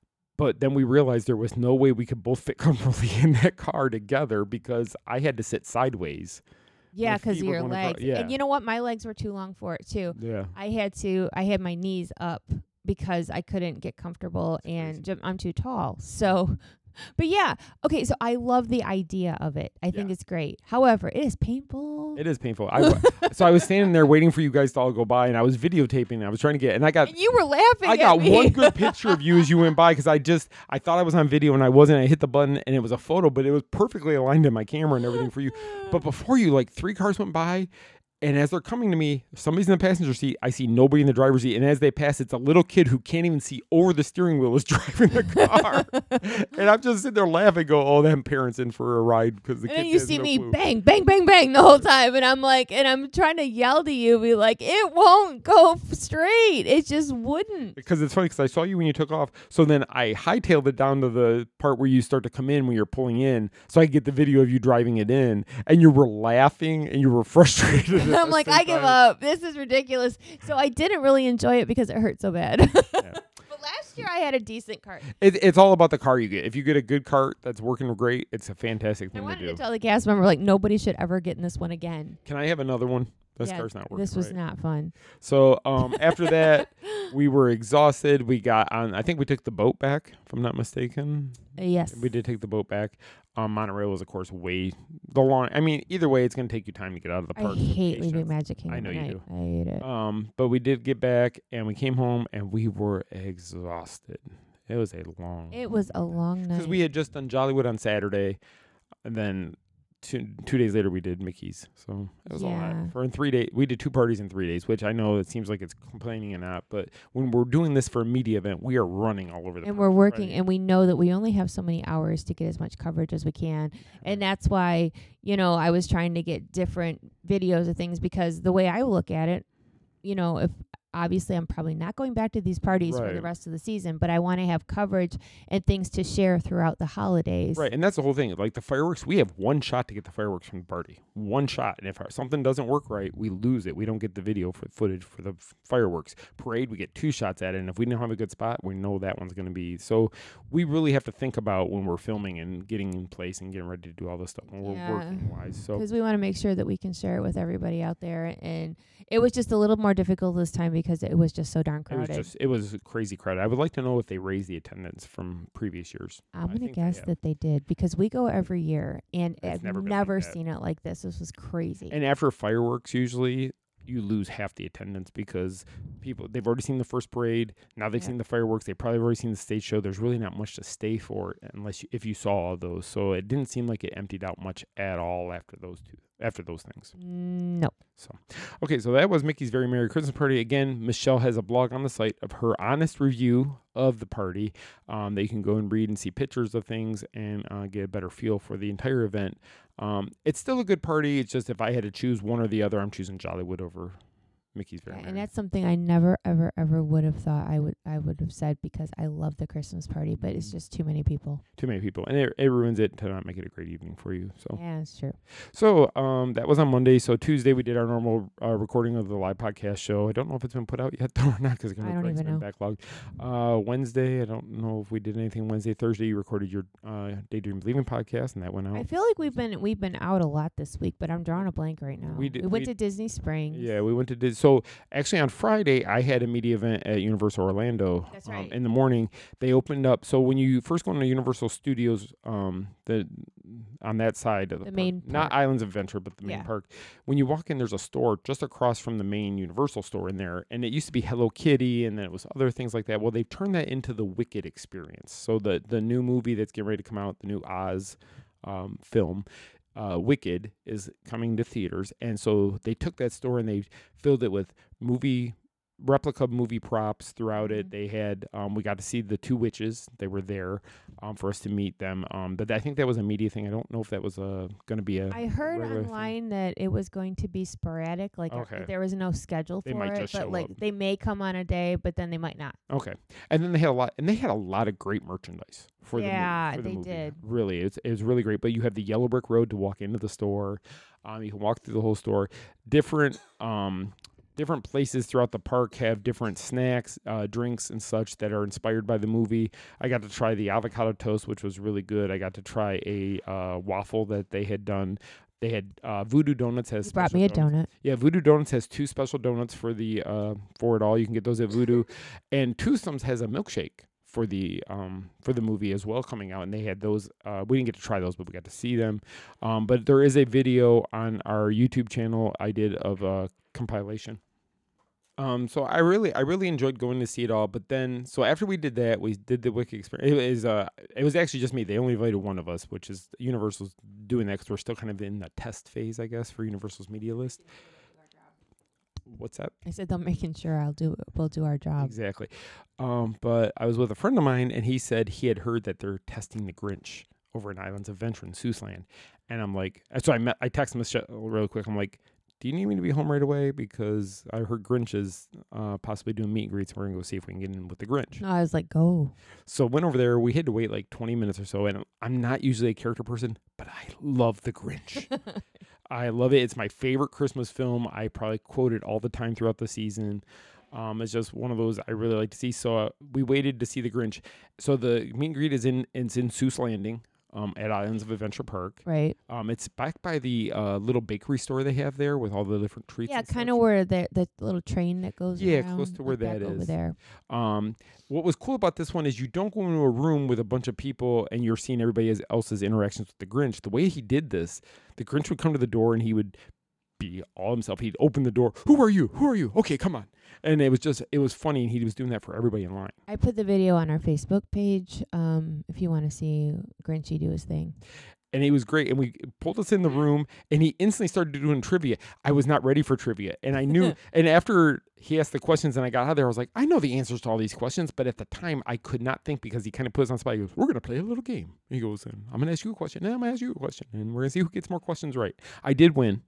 But then we realized there was no way we could both fit comfortably in that car together because I had to sit sideways. Yeah, My because of feet were your going across- legs. yeah. And you know what? My legs were too long for it, too. Yeah. I had my knees up because I couldn't get comfortable and I'm too tall. So, but yeah. Okay, so I love the idea of it. I think it's great. However, it is painful. It is painful. So I was standing there waiting for you guys to all go by, and I was videotaping. I was trying to get, and I got. And you were laughing. I got at me. one good picture of you as you went by because I thought I was on video and I wasn't. I hit the button and it was a photo, but it was perfectly aligned in my camera and everything for you. But before you, like 3 cars went by. And as they're coming to me, somebody's in the passenger seat. I see nobody in the driver's seat. And as they pass, it's a little kid who can't even see over the steering wheel is driving the car. And I'm just sitting there laughing, go, "Oh, that parent's in for a ride because the And kid then you has see no me clue." bang, bang, bang, bang the whole time. And I'm like, and I'm trying to yell to you, be like, it won't go straight. It just wouldn't. Because it's funny because I saw you when you took off. So then I hightailed it down to the part where you start to come in when you're pulling in. So I get the video of you driving it in. And you were laughing and you were frustrated. I'm like, I give up. This is ridiculous. So I didn't really enjoy it because it hurt so bad. But last year I had a decent cart. It's all about the car you get. If you get a good cart that's working great, it's a fantastic thing I to wanted do. to tell the cast member, like, nobody should ever get in this one again. Can I have another one? This Yeah, car's not working. This was right. not fun. So after that, we were exhausted. We got on. I think we took the boat back, if I'm not mistaken. Yes. We did take the boat back. Monorail was, of course, way the long. I mean, either way, it's going to take you time to get out of the I park. hate leaving Magic Kingdom. I know you at night. do. I hate it. But we did get back, and we came home, and we were exhausted. It was a long. It was a long night. Because we had just done Jollywood on Saturday, and then two days later we did Mickey's. So it was a Yeah. lot. For in 3 days, we did 2 parties in 3 days, which I know it seems like it's complaining and not, but when we're doing this for a media event, we are running all over the and park we're working, already. and we know that we only have so many hours to get as much coverage as we can. And that's why, I was trying to get different videos of things, because the way I look at it, if obviously I'm probably not going back to these parties for the Right. rest of the season, but I want to have coverage and things to share throughout the holidays. Right, and that's the whole thing. Like the fireworks, we have one shot to get the fireworks from the party. One shot. And if something doesn't work right, we lose it. We don't get the video footage for the fireworks. Parade, we get 2 shots at it. And if we don't have a good spot, we know that one's going to be. So we really have to think about when we're filming and getting in place and getting ready to do all this stuff when we're working wise. So Because we want to make sure that we can share it with everybody out there. And it was just a little more difficult this time because it was just so darn crowded. it was crazy crowded. I would like to know if they raised the attendance from previous years. I'm going to think they guess have. that they did, because we go every year, and It's I've never never, been like that. seen it like this. This was crazy. And after fireworks, usually you lose half the attendance because they've already seen the first parade. Now they've seen the fireworks. They've probably already seen the stage show. There's really not much to stay for if you saw all those. So it didn't seem like it emptied out much at all after those things. No. So, okay, so that was Mickey's Very Merry Christmas Party. Again, Michelle has a blog on the site of her honest review of the party that you can go and read and see pictures of things and get a better feel for the entire event. It's still a good party. It's just if I had to choose one or the other, I'm choosing Jollywood over Mickey's Very Merry. And that's something I never, ever, ever would have thought I would have said, because I love the Christmas party, but it's just too many people. Too many people. And it ruins it to not make it a great evening for you. So Yeah, it's true. So that was on Monday. So Tuesday we did our normal recording of the live podcast show. I don't know if it's been put out yet though or not, because I don't even know. Backlog. Wednesday, I don't know if we did anything Wednesday. Thursday you recorded your Daydream Believing podcast, and that went out. I feel like we've been out a lot this week, but I'm drawing a blank right now. We went to Disney Springs. Yeah, we went to Disney. So actually on Friday I had a media event at Universal Orlando. That's right. In the morning they opened up. So when you first go into Universal Studios, on that side of the park, main not park. Islands of Adventure, but the main Yeah. park. When you walk in, there's a store just across from the main Universal store in there, and it used to be Hello Kitty, and then it was other things like that. Well, they've turned that into the Wicked experience. So the new movie that's getting ready to come out, the new Oz film, Wicked, is coming to theaters, and so they took that store and they filled it with movie replica movie props throughout it. They had we got to see the 2 witches. They were there for us to meet them. But I think that was a media thing. I don't know if that was going to be a. I heard regular online thing. that it was going to be sporadic. Like there was no schedule They for might it, just but show like up. they may come on a day, but then they might not. Okay, and then they had a lot of great merchandise for Yeah, the they movie. did. Really, it was really great. But you have the yellow brick road to walk into the store. You can walk through the whole store. Different places throughout the park have different snacks, drinks, and such that are inspired by the movie. I got to try the avocado toast, which was really good. I got to try a waffle that they had done. They had Voodoo Donuts has. You brought me a donut. Yeah, Voodoo Donuts has 2 special donuts for the for it all. You can get those at Voodoo, and Twosomes has a milkshake for the movie as well coming out, and they had those. We didn't get to try those, but we got to see them. But there is a video on our YouTube channel I did of a compilation. So I really enjoyed going to see it all. But then, so after we did that, we did the Wicked experience. It was actually just me. They only invited one of us, which is Universal's doing that because we're still kind of in the test phase, I guess, for Universal's media list. What's that? I said they're making sure we'll do our job. Exactly. But I was with a friend of mine, and he said he had heard that they're testing the Grinch over in Islands of Adventure in Seuss Land. And I'm like, so I texted Michelle real quick. I'm like, do you need me to be home right away? Because I heard Grinch is possibly doing meet and greets. We're going to go see if we can get in with the Grinch. No, I was like, go. So went over there. We had to wait like 20 minutes or so. And I'm not usually a character person, but I love the Grinch. I love it. It's my favorite Christmas film. I probably quote it all the time throughout the season. It's just one of those I really like to see. So we waited to see the Grinch. So the meet and greet is in Seuss Landing. At Islands of Adventure Park. Right. It's back by the little bakery store they have there with all the different treats. Yeah, kind of where the little train that goes around. Close to where that is. Over there. What was cool about this one is you don't go into a room with a bunch of people and you're seeing everybody else's interactions with the Grinch. The way he did this, the Grinch would come to the door and he would be all himself. He'd open the door. Who are you? Who are you? Okay, come on. And it was funny, and he was doing that for everybody in line. I put the video on our Facebook page if you want to see Grinchy do his thing. And he was great. And we pulled us in the room, and he instantly started doing trivia. I was not ready for trivia. And I knew, and after he asked the questions and I got out of there, I was like, I know the answers to all these questions. But at the time, I could not think because he kind of put us on the spot. He goes, we're going to play a little game. And he goes, I'm going to ask you a question, and I'm going to ask you a question. And we're going to see who gets more questions right. I did win.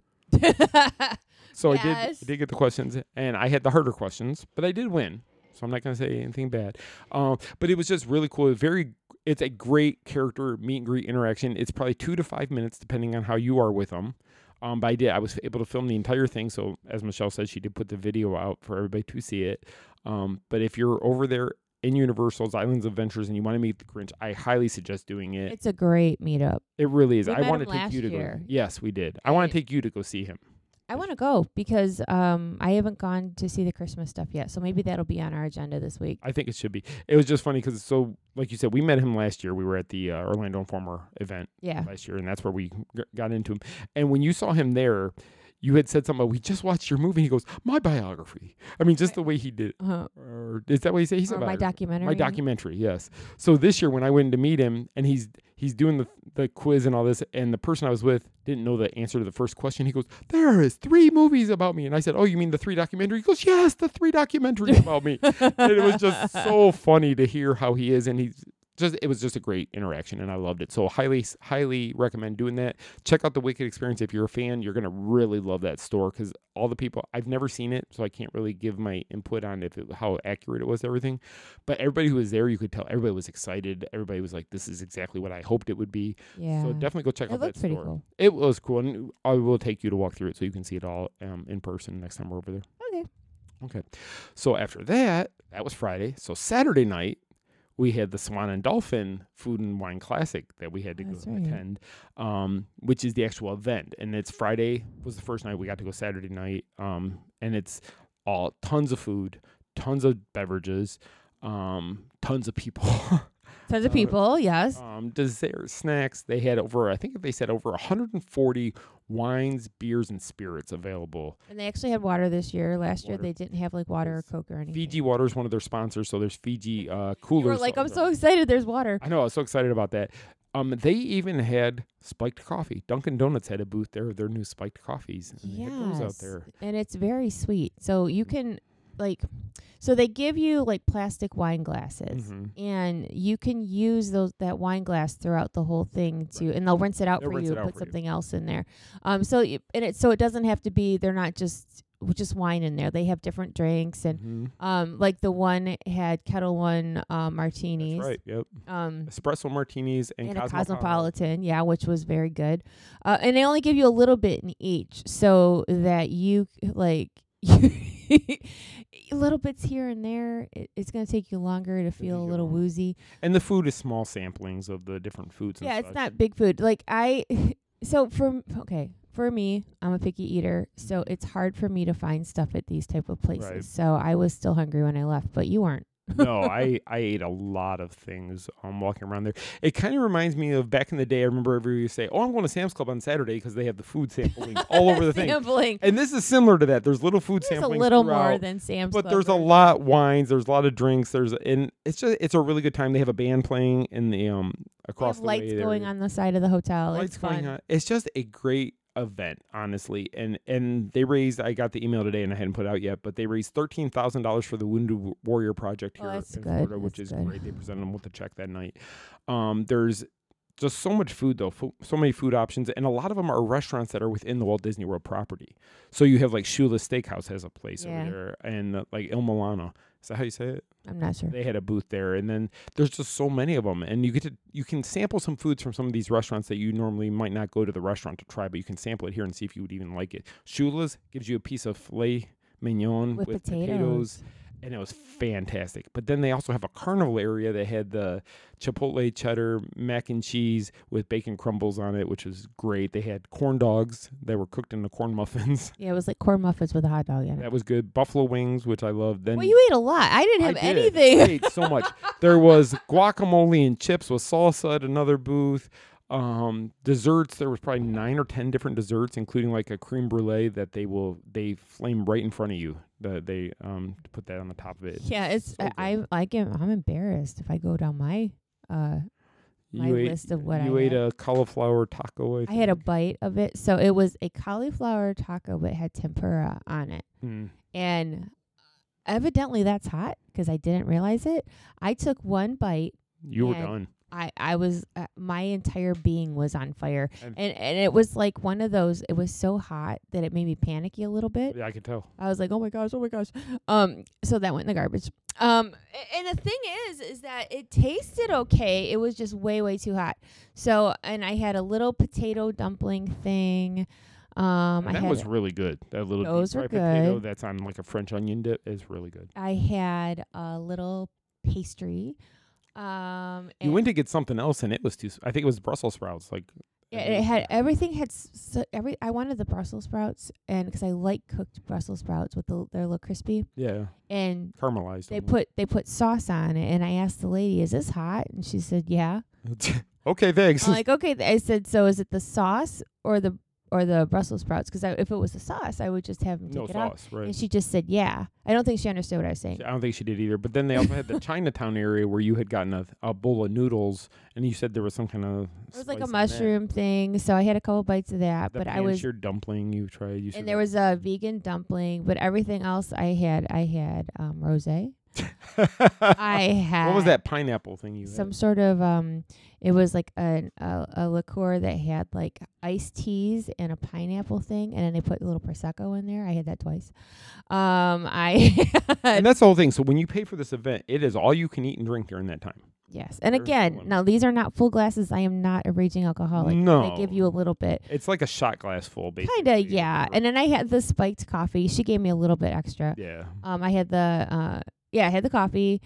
So yes. I did get the questions, and I had the harder questions, but I did win. So I'm not going to say anything bad. But it was just really cool. It's a great character meet and greet interaction. It's probably 2 to 5 minutes, depending on how you are with them. But I was able to film the entire thing. So as Michelle said, she did put the video out for everybody to see it. But if you're over there in Universal's Islands of Adventures and you want to meet the Grinch, I highly suggest doing it. It's a great meetup. It really is. I want want to take you to go. Yes, we did. I want to take you to go see him. I want to go because I haven't gone to see the Christmas stuff yet. So maybe that'll be on our agenda this week. I think it should be. It was just funny because, so like you said, we met him last year. We were at the Orlando Informer event last year, and that's where we got into him. And when you saw him there, you had said something about, we just watched your movie. He goes, my biography. I mean, just the way he did. Or is that what he said? He said my documentary. My documentary, yes. So this year when I went to meet him, and he's doing the quiz and all this, and the person I was with didn't know the answer to the first question. He goes, there is 3 movies about me. And I said, oh, you mean the 3 documentaries? He goes, yes, the 3 documentaries about me. And it was just so funny to hear how he is, and it was just a great interaction, and I loved it. So highly recommend doing that. Check out the Wicked Experience. If you're a fan, you're going to really love that store because all the people, I've never seen it, so I can't really give my input on how accurate it was, everything. But everybody who was there, you could tell everybody was excited. Everybody was like, this is exactly what I hoped it would be. Yeah. So definitely go check out that store. It looked pretty cool. It was cool, and I will take you to walk through it so you can see it all in person next time we're over there. Okay. So after that was Friday. So Saturday night, we had the Swan and Dolphin Food and Wine Classic that we had to attend, which is the actual event. And it's Friday was the first night. We got to go Saturday night. And it's all tons of food, tons of beverages, tons of people. Tons of people, yes. Dessert, snacks. They had over 140 wines, beers, and spirits available. And they actually had water this year. Last year they didn't have like water or Coke or anything. Fiji Water is one of their sponsors, so there's Fiji coolers. You were like, I'm so excited. There's water. I know. I was so excited about that. They even had spiked coffee. Dunkin' Donuts had a booth there of their new spiked coffees. And they had those out there. And it's very sweet. So you can, like, so they give you like plastic wine glasses, and you can use that wine glass throughout the whole thing and they'll rinse it out for you, put something else in there. So it doesn't have to be. They're not just wine in there. They have different drinks, and like the one had Kettle One martinis. That's right. Yep. Espresso martinis and a Cosmopolitan, yeah, which was very good. And they only give you a little bit in each, so that you like little bits here and there. It's going to take you longer to feel a little woozy. And the food is small samplings of the different foods. Yeah, it's not big food. Like for me, I'm a picky eater, so it's hard for me to find stuff at these type of places. Right. So I was still hungry when I left, but you weren't. No, I ate a lot of things walking around there. It kind of reminds me of back in the day. I remember everybody would say, "Oh, I'm going to Sam's Club on Saturday because they have the food sampling all over the thing." And this is similar to that. There's little food sampling. There's a little more than Sam's Club. But there's a lot wines. There's a lot of drinks. And it's a really good time. They have a band playing in the across the way. Lights going on the side of the hotel. It's fun. It's just a great event, honestly, and they raised, I got the email today and I hadn't put it out yet, but they raised $13,000 for the Wounded Warrior Project here in Florida, which is great. They presented them with a check that night. There's just so much food though, so many food options, and a lot of them are restaurants that are within the Walt Disney World property. So you have like Shula's Steakhouse has a place over there, and like Il Milano. Is that how you say it? I'm not sure. They had a booth there, and then there's just so many of them, and you can sample some foods from some of these restaurants that you normally might not go to the restaurant to try, but you can sample it here and see if you would even like it. Shula's gives you a piece of filet mignon with potatoes, and it was fantastic. But then they also have a carnival area that had the chipotle cheddar mac and cheese with bacon crumbles on it, which was great. They had corn dogs that were cooked in the corn muffins. Yeah, it was like corn muffins with a hot dog in it. That was good. Buffalo wings, which I loved. Then you ate a lot. I didn't have anything. I ate so much. There was guacamole and chips with salsa at another booth. Desserts, there was probably 9 or 10 different desserts, including like a creme brulee that they flame right in front of you. They put that on the top of it. Yeah, it's so I'm embarrassed if I go down my list of what I ate a cauliflower taco. I had a bite of it. So it was a cauliflower taco, but it had tempura on it. And evidently that's hot because I didn't realize it. I took one bite. You were done. I was my entire being was on fire, and it was like one of those. It was so hot that it made me panicky a little bit. Yeah, I could tell. I was like, oh my gosh. So that went in the garbage. And the thing is that it tasted okay. It was just way too hot. So, and I had a little potato dumpling thing. That was really good. That little deep fried potato that's on like a French onion dip is really good. I had a little pastry. You went to get something else, and it was I think it was Brussels sprouts. Like it had everything. I wanted the Brussels sprouts, and because I like cooked Brussels sprouts with they're a little crispy. Yeah. And caramelized. They put sauce on it, and I asked the lady, "Is this hot?" And she said, "Yeah." Okay, thanks. I'm like, okay. I said, "So is it the sauce or the Brussels sprouts?" Because if it was the sauce, I would just have them take it out. Right. And she just said, "Yeah." I don't think she understood what I was saying. I don't think she did either. But then they also had the Chinatown area where you had gotten a bowl of noodles, and you said there was some kind of. It was like a mushroom thing, so I had a couple bites of that. But I was your dumpling you tried. And there was a vegan dumpling, but everything else I had rosé. I had. What was that pineapple thing you had? Some sort of it was like a liqueur that had like iced teas and a pineapple thing, and then they put a little prosecco in there. I had that twice. And that's the whole thing. So when you pay for this event, it is all you can eat and drink during that time. Yes, and again, now these are not full glasses. I am not a raging alcoholic. No, they give you a little bit. It's like a shot glass full, basically. Kinda, yeah. And then I had the spiked coffee. She gave me a little bit extra. Yeah. I had the I had the coffee.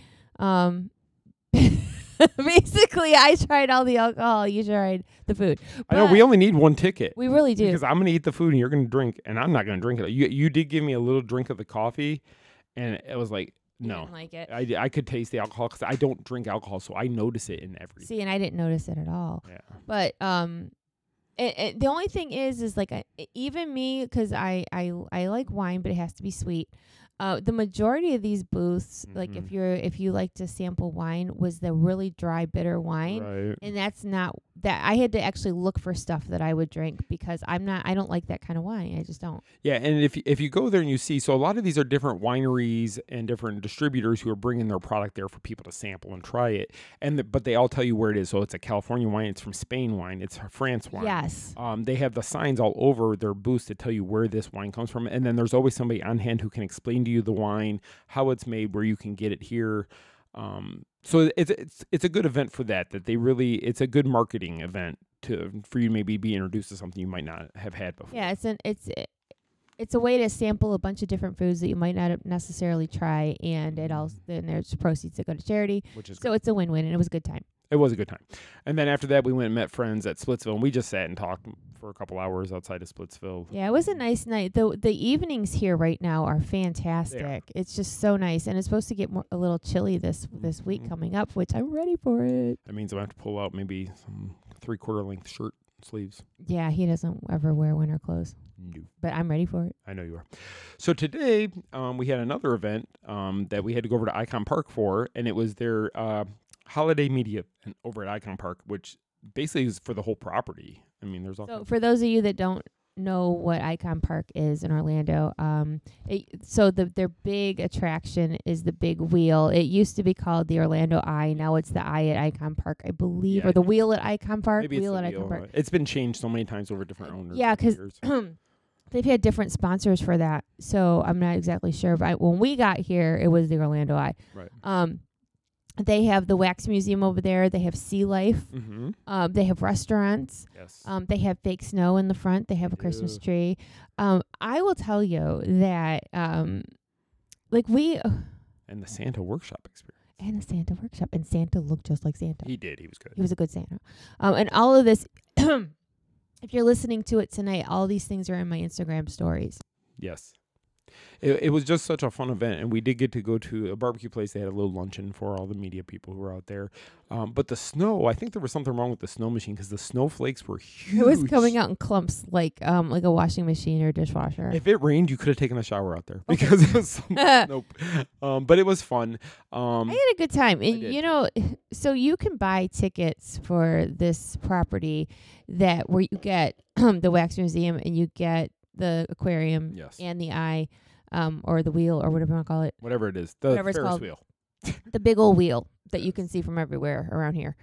Basically, I tried all the alcohol. You tried the food. I know we only need one ticket. We really do. Because I'm going to eat the food and you're going to drink, and I'm not going to drink it. You did give me a little drink of the coffee, and it was like, no. You didn't like it. I could taste the alcohol because I don't drink alcohol, so I notice it in everything. See, and I didn't notice it at all. Yeah. But the only thing is like even me, because I like wine, but it has to be sweet. The majority of these booths, like if you like to sample wine, was the really dry, bitter wine, right. And that's not that I had to actually look for stuff that I would drink because I don't like that kind of wine. I just don't. Yeah, and if you go there and you see, so a lot of these are different wineries and different distributors who are bringing their product there for people to sample and try it, but they all tell you where it is. So it's a California wine, it's from Spain wine, it's a France wine. Yes. They have the signs all over their booths to tell you where this wine comes from, and then there's always somebody on hand who can explain to you the wine, how it's made, where you can get it here. So it's a good event for that they really, it's a good marketing event for you to maybe be introduced to something you might not have had before. Yeah, it's a way to sample a bunch of different foods that you might not necessarily try, and then there's proceeds that go to charity. Which is so good. It's a win-win, and it was a good time. It was a good time. And then after that, we went and met friends at Splitsville, and we just sat and talked for a couple hours outside of Splitsville. Yeah, it was a nice night. The evenings here right now are fantastic. It's just so nice, and it's supposed to get a little chilly this week coming up, which I'm ready for it. That means I have to pull out maybe some 3/4 length shirt sleeves. Yeah, he doesn't ever wear winter clothes. No. But I'm ready for it. I know you are. So today, we had another event that we had to go over to Icon Park for, and it was their holiday media over at Icon Park, which basically is for the whole property. I mean, there's all. So for those of you that don't know what Icon Park is in Orlando, their big attraction is the big wheel. It used to be called the Orlando Eye. Now it's the Eye at Icon Park, I believe, or the wheel at Icon Park. Maybe wheel it's at the Icon wheel. Park. It's been changed so many times over different owners. Yeah, because they've had different sponsors for that, so I'm not exactly sure. But when we got here, it was the Orlando Eye. Right. They have the Wax Museum over there. They have Sea Life. Mm-hmm. They have restaurants. Yes. They have fake snow in the front. They have a Christmas tree. I will tell you that, and the Santa workshop experience. And the Santa workshop. And Santa looked just like Santa. He did. He was good. He was a good Santa. And all of this, if you're listening to it tonight, all these things are in my Instagram stories. Yes. It was just such a fun event, and we did get to go to a barbecue place. They had a little luncheon for all the media people who were out there. But the snow, I think there was something wrong with the snow machine because the snowflakes were huge. It was coming out in clumps like a washing machine or dishwasher. If it rained, you could have taken a shower out there because it was so much snow. But it was fun. I had a good time. And, so you can buy tickets for this property where you get the Wax Museum and you get the aquarium and the Eye. Or the wheel, or whatever you want to call it. Whatever it is. The Whatever Ferris it's wheel. The big old wheel that you can see from everywhere around here.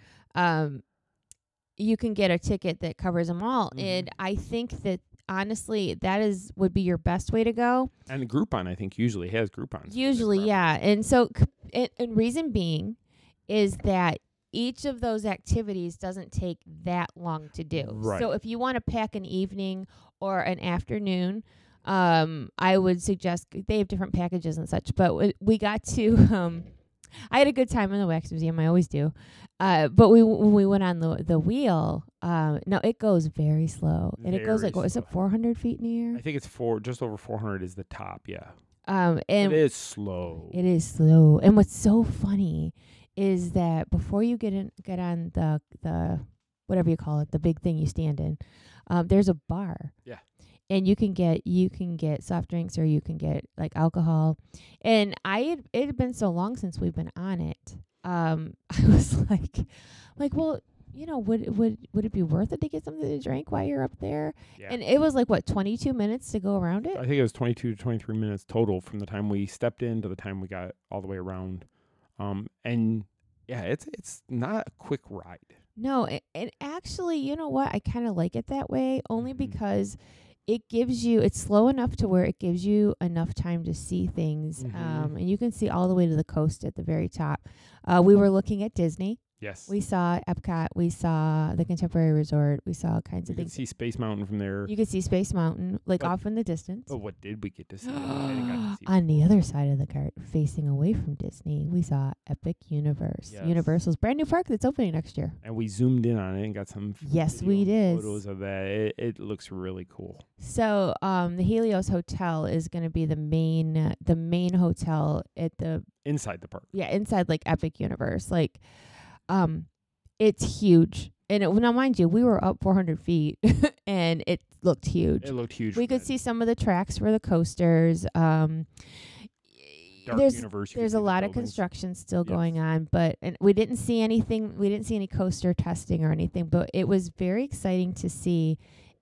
You can get a ticket that covers them all. Mm-hmm. And I think that, honestly, would be your best way to go. And Groupon, I think, usually has Groupons. Usually, yeah. And so, and reason being is that each of those activities doesn't take that long to do. Right. So if you want to pack an evening or an afternoon, I would suggest they have different packages and such, but we got to, I had a good time in the Wax Museum. I always do. But when we went on the wheel, no, it goes very slow. And it goes what is it, 400 feet in the air? I think it's just over 400 is the top. Yeah. And it is slow. It is slow. And what's so funny is that before you get on the whatever you call it, the big thing you stand in, there's a bar. Yeah. And you can get soft drinks or you can get like alcohol. And it had been so long since we've been on it. I was like, well, would it be worth it to get something to drink while you're up there? Yeah. And it was like 22 minutes to go around it. I think it was 22 to 23 minutes total from the time we stepped in to the time we got all the way around. And yeah, it's not a quick ride. No, and actually, you know what? I kind of like it that way only because it's slow enough to where it gives you enough time to see things. And you can see all the way to the coast at the very top. We were looking at Disney. Yes. We saw Epcot. We saw the Contemporary Resort. We saw all kinds of things. You could see Space Mountain from there. You could see Space Mountain, off in the distance. But what did we get to see? On the other side of the cart, facing away from Disney, we saw Epic Universe. Yes. Universal's brand new park that's opening next year. And we zoomed in on it and got some we did. Photos of that. It looks really cool. So the Helios Hotel is going to be the main hotel at the inside the park. Yeah, inside Epic Universe. It's huge. And now, mind you, we were up 400 feet, and it looked huge. It looked huge. We could see some of the tracks for the coasters. Dark there's Universe. You there's can a see the lot of buildings. construction still going on, but and we didn't see anything. We didn't see any coaster testing or anything, but it was very exciting to see,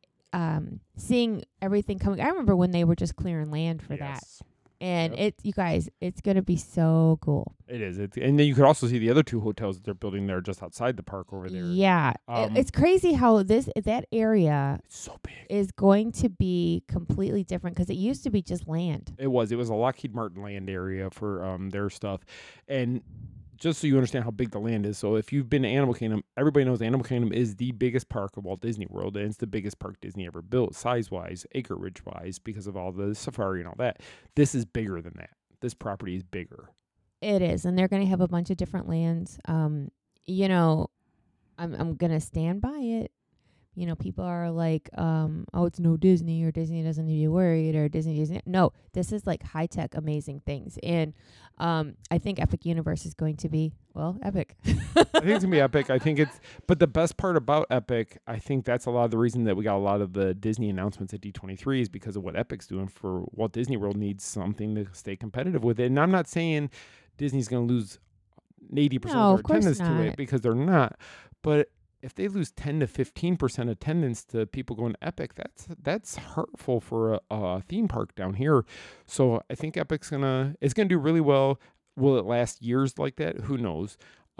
seeing everything coming. I remember when they were just clearing land for that, and you guys, it's gonna be so cool. It is. And then you could also see the other 2 hotels that they're building there just outside the park over there. Yeah, it's crazy how that area It's so big. is going to be completely different because it used to be just land. It was a Lockheed Martin land area for their stuff. And just so you understand how big the land is, so if you've been to Animal Kingdom, everybody knows Animal Kingdom is the biggest park of Walt Disney World, and it's the biggest park Disney ever built, size-wise, acreage-wise, because of all the safari and all that. This is bigger than that. This property is bigger. It is, and they're going to have a bunch of different lands. You know, I'm going to stand by it. You know, people are like, oh, it's no Disney, or Disney doesn't need to be worried, or Disney isn't. No, this is like high-tech, amazing things. And I think Epic Universe is going to be, well, epic. I think it's going to be epic. But the best part about Epic, I think that's a lot of the reason that we got a lot of the Disney announcements at D23 is because of what Epic's doing for Walt Disney World needs something to stay competitive with it. And I'm not saying Disney's going to lose 80% of their attendance to it, because they're not. But if they lose 10 to 15% attendance to people going to Epic, that's hurtful for a theme park down here. So I think Epic's gonna do really well. Will it last years like that? Who knows?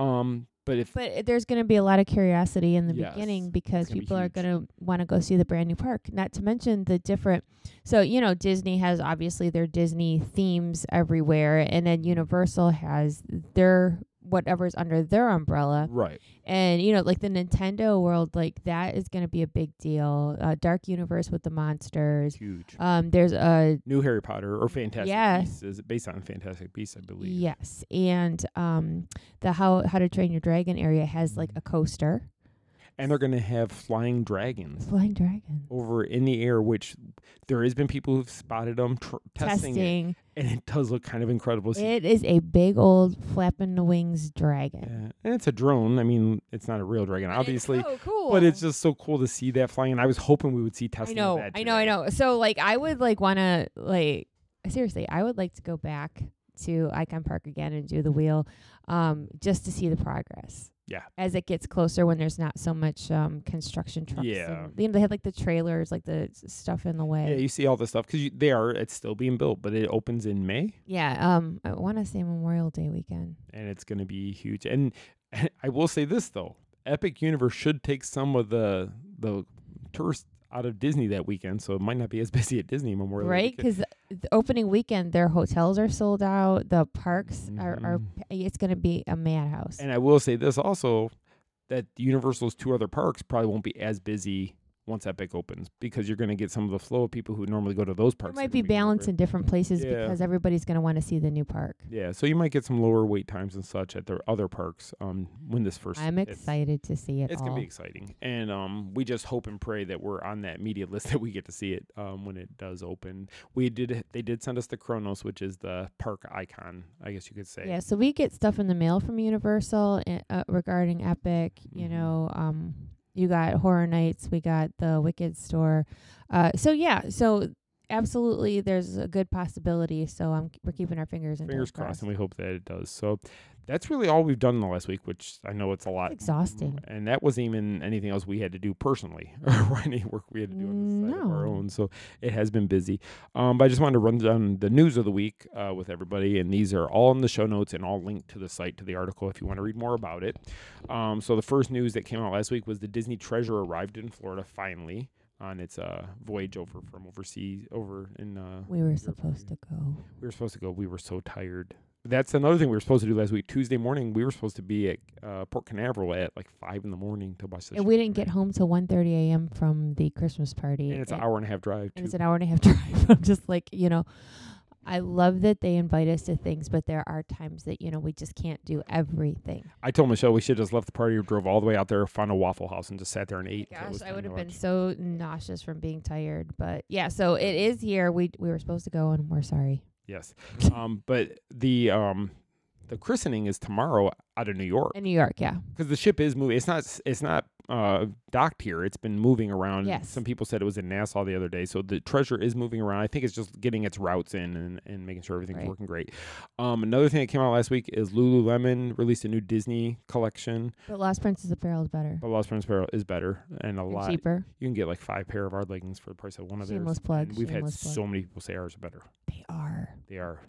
But there's going to be a lot of curiosity in the Yes, beginning because be people are huge. going to want to go see the brand new park. Not to mention the different. So you know, Disney has obviously their Disney themes everywhere, and then Universal has their whatever's under their umbrella. Right. And you know, like the Nintendo World, like that is going to be a big deal. Dark Universe with the monsters. Huge. There's a New Harry Potter or Fantastic Yeah. Beasts. Is it based on Fantastic Beasts, I believe? yes, and the How to Train Your Dragon area has like a coaster. And they're going to have flying dragons Flying dragon. over in the air, which there has been people who've spotted them testing it, and it does look kind of incredible. It is a big old flapping the wings dragon. And it's a drone. I mean, it's not a real dragon, obviously. It's so cool. But it's just so cool to see that flying. And I was hoping we would see testing of that I today. know. So like I would like want to like seriously, I would like to go back to Icon Park again and do the wheel just to see the progress. Yeah. As it gets closer when there's not so much construction trucks. Yeah. And, you know, they have like the trailers, like the stuff in the way. Yeah, you see all this stuff because it's still being built, but it opens in May. Yeah. I want to say Memorial Day weekend. And it's going to be huge. And I will say this, though. Epic Universe should take some of the tourists out of Disney that weekend, so it might not be as busy at Disney Memorial Day. Right? Because the opening weekend, their hotels are sold out. The parks are it's going to be a madhouse. And I will say this also, that Universal's 2 other parks probably won't be as busy once Epic opens, because you're going to get some of the flow of people who normally go to those parks. There might be balance in different places because everybody's going to want to see the new park. Yeah, so you might get some lower wait times and such at their other parks when this first. I'm excited to see it. It's going to be exciting, and we just hope and pray that we're on that media list that we get to see it when it does open. They did send us the Kronos, which is the park icon, I guess you could say. Yeah, so we get stuff in the mail from Universal regarding Epic. You know, you got Horror Nights, we got the Wicked store. So absolutely, there's a good possibility. So we're keeping our fingers crossed, and we hope that it does. So that's really all we've done in the last week, which I know it's a lot. It's exhausting. And that wasn't even anything else we had to do personally, or any work we had to do on this side of our own. So it has been busy. But I just wanted to run down the news of the week with everybody, and these are all in the show notes and all linked to the site, to the article, if you want to read more about it. So the first news that came out last week was the Disney Treasure arrived in Florida finally on its voyage over from overseas, over in... we were supposed to go. We were so tired. That's another thing we were supposed to do last week. Tuesday morning, we were supposed to be at Port Canaveral at like 5 in the morning to watch the show. And we didn't get home till 1:30 a.m. from the Christmas party. And it's an hour and a half drive, too. And it's an hour and a half drive. I'm just like, you know, I love that they invite us to things, but there are times that, you know, we just can't do everything. I told Michelle we should have just left the party, drove all the way out there, found a Waffle House, and just sat there and ate. Gosh, I would have been so nauseous from being tired. But yeah, so it is here. We were supposed to go, and we're sorry. Yes. But the christening is tomorrow out of New York. In New York, yeah. Because the ship is moving. It's not docked here. It's been moving around. Yes. Some people said it was in Nassau the other day. So the treasure is moving around. I think it's just getting its routes in and making sure everything's working great. Another thing that came out last week is Lululemon released a new Disney collection. But Lost Princess Apparel is better. But Lost Princess Apparel is better and lot cheaper. You can get like 5 pair of our leggings for the price of one of theirs. Shameless plug. And we've had so many people say ours are better. They are. They are.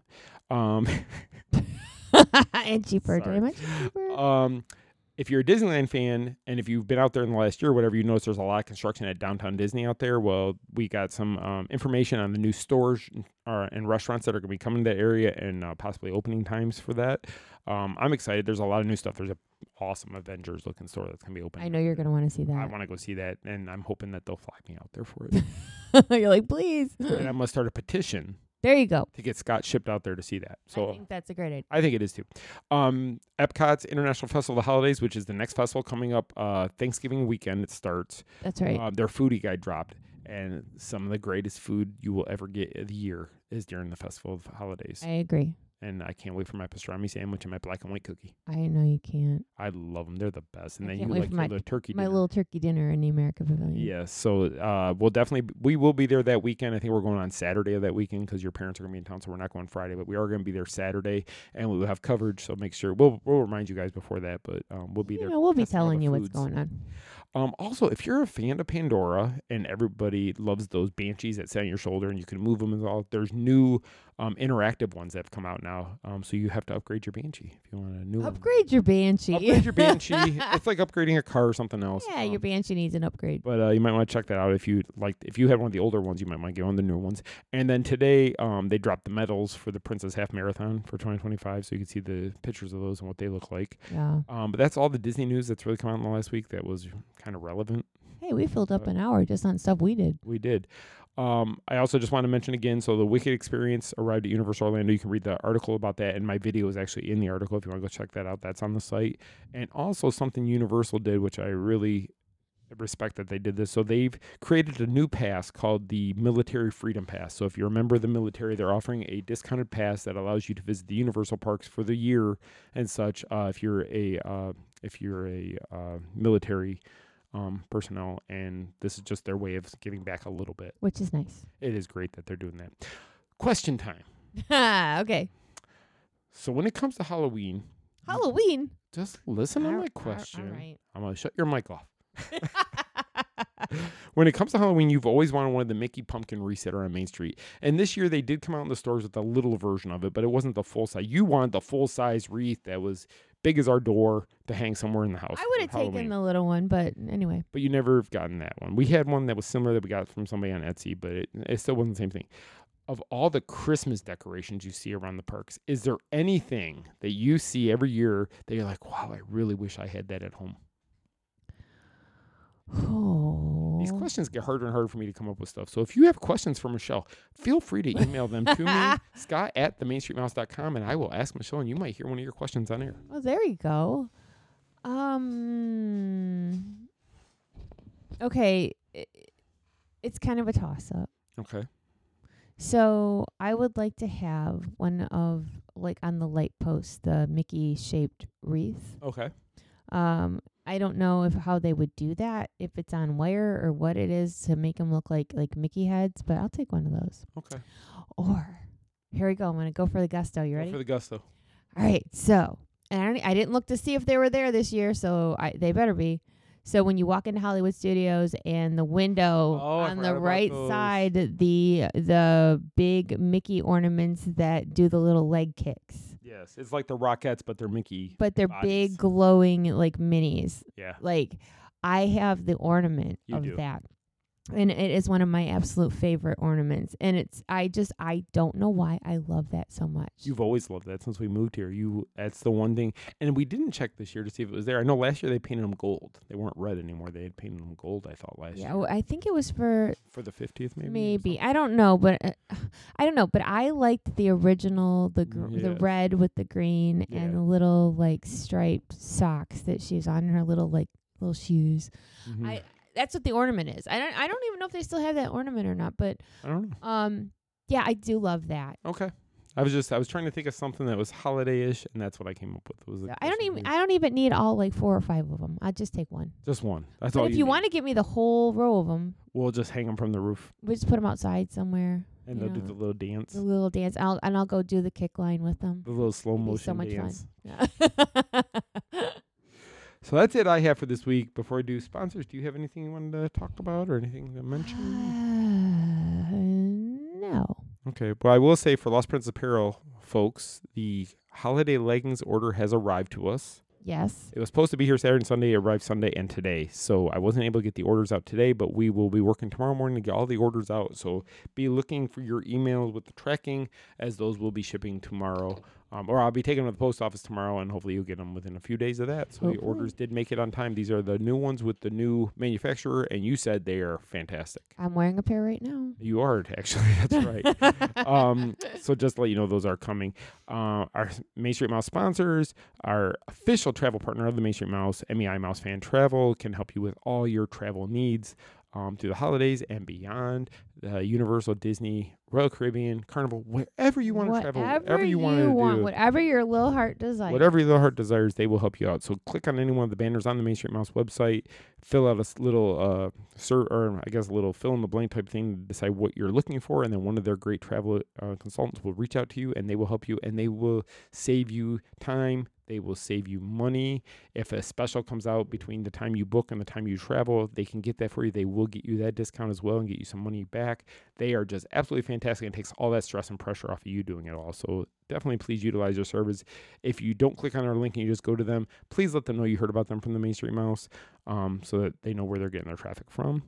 And cheaper. Sorry. Much cheaper. If you're a Disneyland fan and if you've been out there in the last year or whatever, you notice there's a lot of construction at Downtown Disney out there. Well, we got some information on the new stores and restaurants that are going to be coming to that area and possibly opening times for that. I'm excited. There's a lot of new stuff. There's an awesome Avengers looking store that's going to be open. I know you're going to want to see that. I want to go see that, and I'm hoping that they'll fly me out there for it. You're like, please. And I must start a petition. There you go. To get Scott shipped out there to see that. So I think that's a great idea. I think it is too. Epcot's International Festival of the Holidays, which is the next festival coming up Thanksgiving weekend, it starts. That's right. Their foodie guide dropped, and some of the greatest food you will ever get of the year is during the Festival of the Holidays. I agree. And I can't wait for my pastrami sandwich and my black and white cookie. I know you can't. I love them. They're the best. And I then can't you wait like for my, the turkey my dinner. little turkey dinner in the America Pavilion. Yes. So we will be there that weekend. I think we're going on Saturday of that weekend because your parents are going to be in town, so we're not going Friday. But we are going to be there Saturday, and we will have coverage. So make sure we'll remind you guys before that. But we'll be there. We'll be telling you what's going on. Also, if you're a fan of Pandora and everybody loves those banshees that sit on your shoulder and you can move them and all, there's new interactive ones that have come out now. So you have to upgrade your Banshee if you want a new Upgrade your Banshee. Upgrade your Banshee. It's like upgrading a car or something else. Yeah, your Banshee needs an upgrade. But you might want to check that out if you like. If you have one of the older ones, you might want to get one of the newer ones. And then today, they dropped the medals for the Princess Half Marathon for 2025, so you can see the pictures of those and what they look like. Yeah. But that's all the Disney news that's really come out in the last week that was kind of relevant. Hey, we filled up an hour just on stuff we did. We did. I also just want to mention again, so the Wicked Experience arrived at Universal Orlando. You can read the article about that, and my video is actually in the article if you want to go check that out. That's on the site. And also something Universal did, which I really respect that they did this. So they've created a new pass called the Military Freedom Pass. So if you're a member of the military, they're offering a discounted pass that allows you to visit the Universal parks for the year and such. If you're a military personnel, and this is just their way of giving back a little bit. Which is nice. It is great that they're doing that. Question time. Okay. So when it comes to Halloween, just listen to my question. All right. I'm going to shut your mic off. When it comes to Halloween, you've always wanted one of the Mickey Pumpkin wreaths that are on Main Street. And this year they did come out in the stores with a little version of it, but it wasn't the full size. You wanted the full size wreath that was big as our door to hang somewhere in the house. I would have taken the little one, but anyway. But you never have gotten that one. We had one that was similar that we got from somebody on Etsy, but it still wasn't the same thing. Of all the Christmas decorations you see around the parks, is there anything that you see every year that you're like, wow, I really wish I had that at home? Oh. These questions get harder and harder for me to come up with stuff. So if you have questions for Michelle, feel free to email them to me, scott@themainstreetmouse.com, and I will ask Michelle, and you might hear one of your questions on air. Oh, there you go. Okay. It's kind of a toss-up. Okay. So I would like to have one of, like, on the light post, the Mickey-shaped wreath. Okay. I don't know how they would do that, if it's on wire or what it is to make them look like Mickey heads, but I'll take one of those. Okay. Or, here we go. I'm going to go for the gusto. You ready? Go for the gusto. All right. So, and I didn't look to see if they were there this year, so they better be. So when you walk into Hollywood Studios and the window on the right side, the big Mickey ornaments that do the little leg kicks. Yes, it's like the Rockettes, but they're Mickey. But they're big, glowing, like, minis. Yeah. Like, I have the ornament of that. And it is one of my absolute favorite ornaments. And I don't know why I love that so much. You've always loved that since we moved here. That's the one thing. And we didn't check this year to see if it was there. I know last year they painted them gold. They weren't red anymore. They had painted them gold, I thought, last year. Yeah, I think it was for the 50th, maybe. Maybe. I don't know, but I liked the original, the red with the green and the little, like, striped socks that she was on, her little shoes. Mm-hmm. That's what the ornament is. I don't even know if they still have that ornament or not, but I don't know. Yeah, I do love that. Okay. I was trying to think of something that was holiday-ish, and that's what I came up with. It was I don't even need all like 4 or 5 of them. I'd just take one. Just one. That's but all. If you want to give me the whole row of them, we'll just hang them from the roof. We just put them outside somewhere. And they'll do the little dance. The little dance. I'll go do the kick line with them. The little slow motion so much dance. Fun. Yeah. So that's it I have for this week. Before I do sponsors, do you have anything you wanted to talk about or anything to mention? No. Okay. Well, I will say for Lost Prince Apparel, folks, the holiday leggings order has arrived to us. Yes. It was supposed to be here Saturday and Sunday. It arrived Sunday and today. So I wasn't able to get the orders out today, but we will be working tomorrow morning to get all the orders out. So be looking for your emails with the tracking, as those will be shipping tomorrow. Or I'll be taking them to the post office tomorrow, and hopefully you'll get them within a few days of that. So the orders did make it on time. These are the new ones with the new manufacturer, and you said they are fantastic. I'm wearing a pair right now. You are, actually. That's right. So just to let you know, those are coming. Our Main Street Mouse sponsors, our official travel partner of the Main Street Mouse, MEI Mouse Fan Travel, can help you with all your travel needs through the holidays and beyond. Universal, Disney, Royal Caribbean, Carnival, wherever you want to travel, whatever you want to do. Whatever your little heart desires. Whatever your little heart desires, they will help you out. So click on any one of the banners on the Main Street Mouse website, fill out a little little fill in the blank type thing to decide what you're looking for, and then one of their great travel consultants will reach out to you, and they will help you, and they will save you time. They will save you money. If a special comes out between the time you book and the time you travel, they can get that for you. They will get you that discount as well and get you some money back. They are just absolutely fantastic and takes all that stress and pressure off of you doing it all. So definitely please utilize their service. If you don't click on our link and you just go to them, please let them know you heard about them from the Main Street Mouse so that they know where they're getting their traffic from.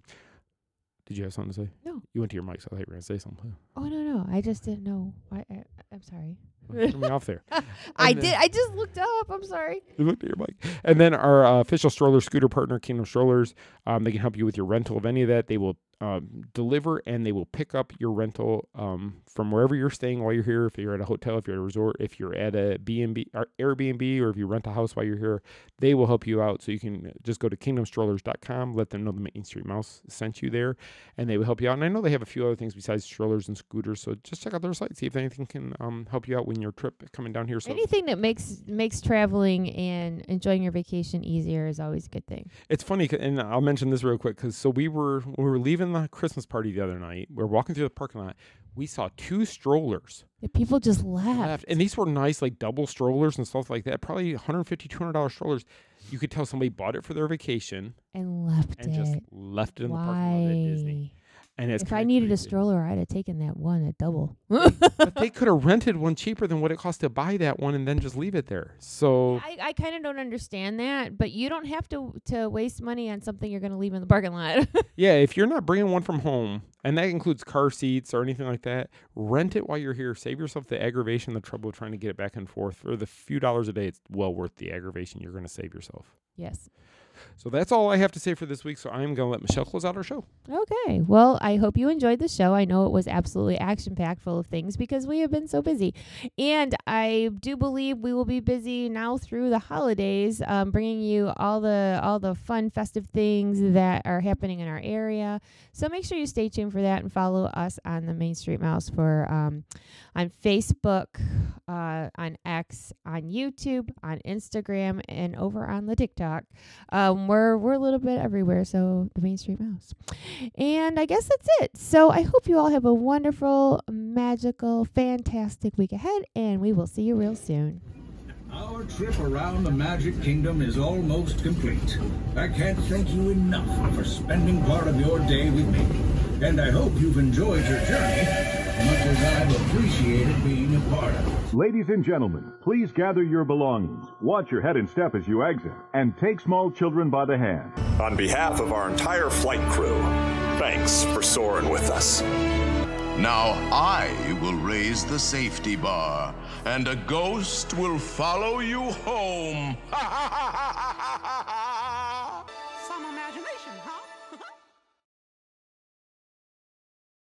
Did you have something to say? No. You went to your mic, so I thought you were going to say something. Oh, no. I just didn't know. I'm sorry. Threw me off there. I did. I just looked up. I'm sorry. You looked at your mic. And then our official stroller scooter partner, Kingdom Strollers, they can help you with your rental of any of that. They will deliver and they will pick up your rental from wherever you're staying while you're here. If you're at a hotel, if you're at a resort, if you're at a B&B or Airbnb, or if you rent a house while you're here, they will help you out. So you can just go to kingdomstrollers.com, let them know the Main Street Mouse sent you there, and they will help you out. And I know they have a few other things besides strollers and scooters, so just check out their site, see if anything can help you out when your trip coming down here. So anything that makes traveling and enjoying your vacation easier is always a good thing. It's funny, and I'll mention this real quick, because when we were leaving the Christmas party the other night, we're walking through the parking lot, we saw 2 strollers. The people just left. And these were nice, like double strollers and stuff like that. Probably $150, $200 strollers. You could tell somebody bought it for their vacation and left just left it in the parking lot at Disney. And if I needed a stroller, I'd have taken that one at double. But they could have rented one cheaper than what it cost to buy that one and then just leave it there. So I kind of don't understand that, but you don't have to waste money on something you're going to leave in the parking lot. Yeah, if you're not bringing one from home, and that includes car seats or anything like that, rent it while you're here. Save yourself the aggravation, the trouble of trying to get it back and forth. For the few dollars a day, it's well worth the aggravation you're going to save yourself. Yes. So that's all I have to say for this week. So I'm going to let Michelle close out our show. Okay. Well, I hope you enjoyed the show. I know it was absolutely action-packed, full of things, because we have been so busy. And I do believe we will be busy now through the holidays, bringing you all the fun, festive things that are happening in our area. So make sure you stay tuned for that and follow us on the Main Street Mouse on Facebook, on X, on YouTube, on Instagram, and over on the TikTok. We're a little bit everywhere, so the Main Street Mouse. And I guess that's it. So I hope you all have a wonderful, magical, fantastic week ahead, and we will see you real soon. Our trip around the Magic Kingdom is almost complete. I can't thank you enough for spending part of your day with me. And I hope you've enjoyed your journey as much as I've appreciated being a part of it. Ladies and gentlemen, please gather your belongings, watch your head and step as you exit, and take small children by the hand. On behalf of our entire flight crew, thanks for soaring with us. Now I will raise the safety bar, and a ghost will follow you home.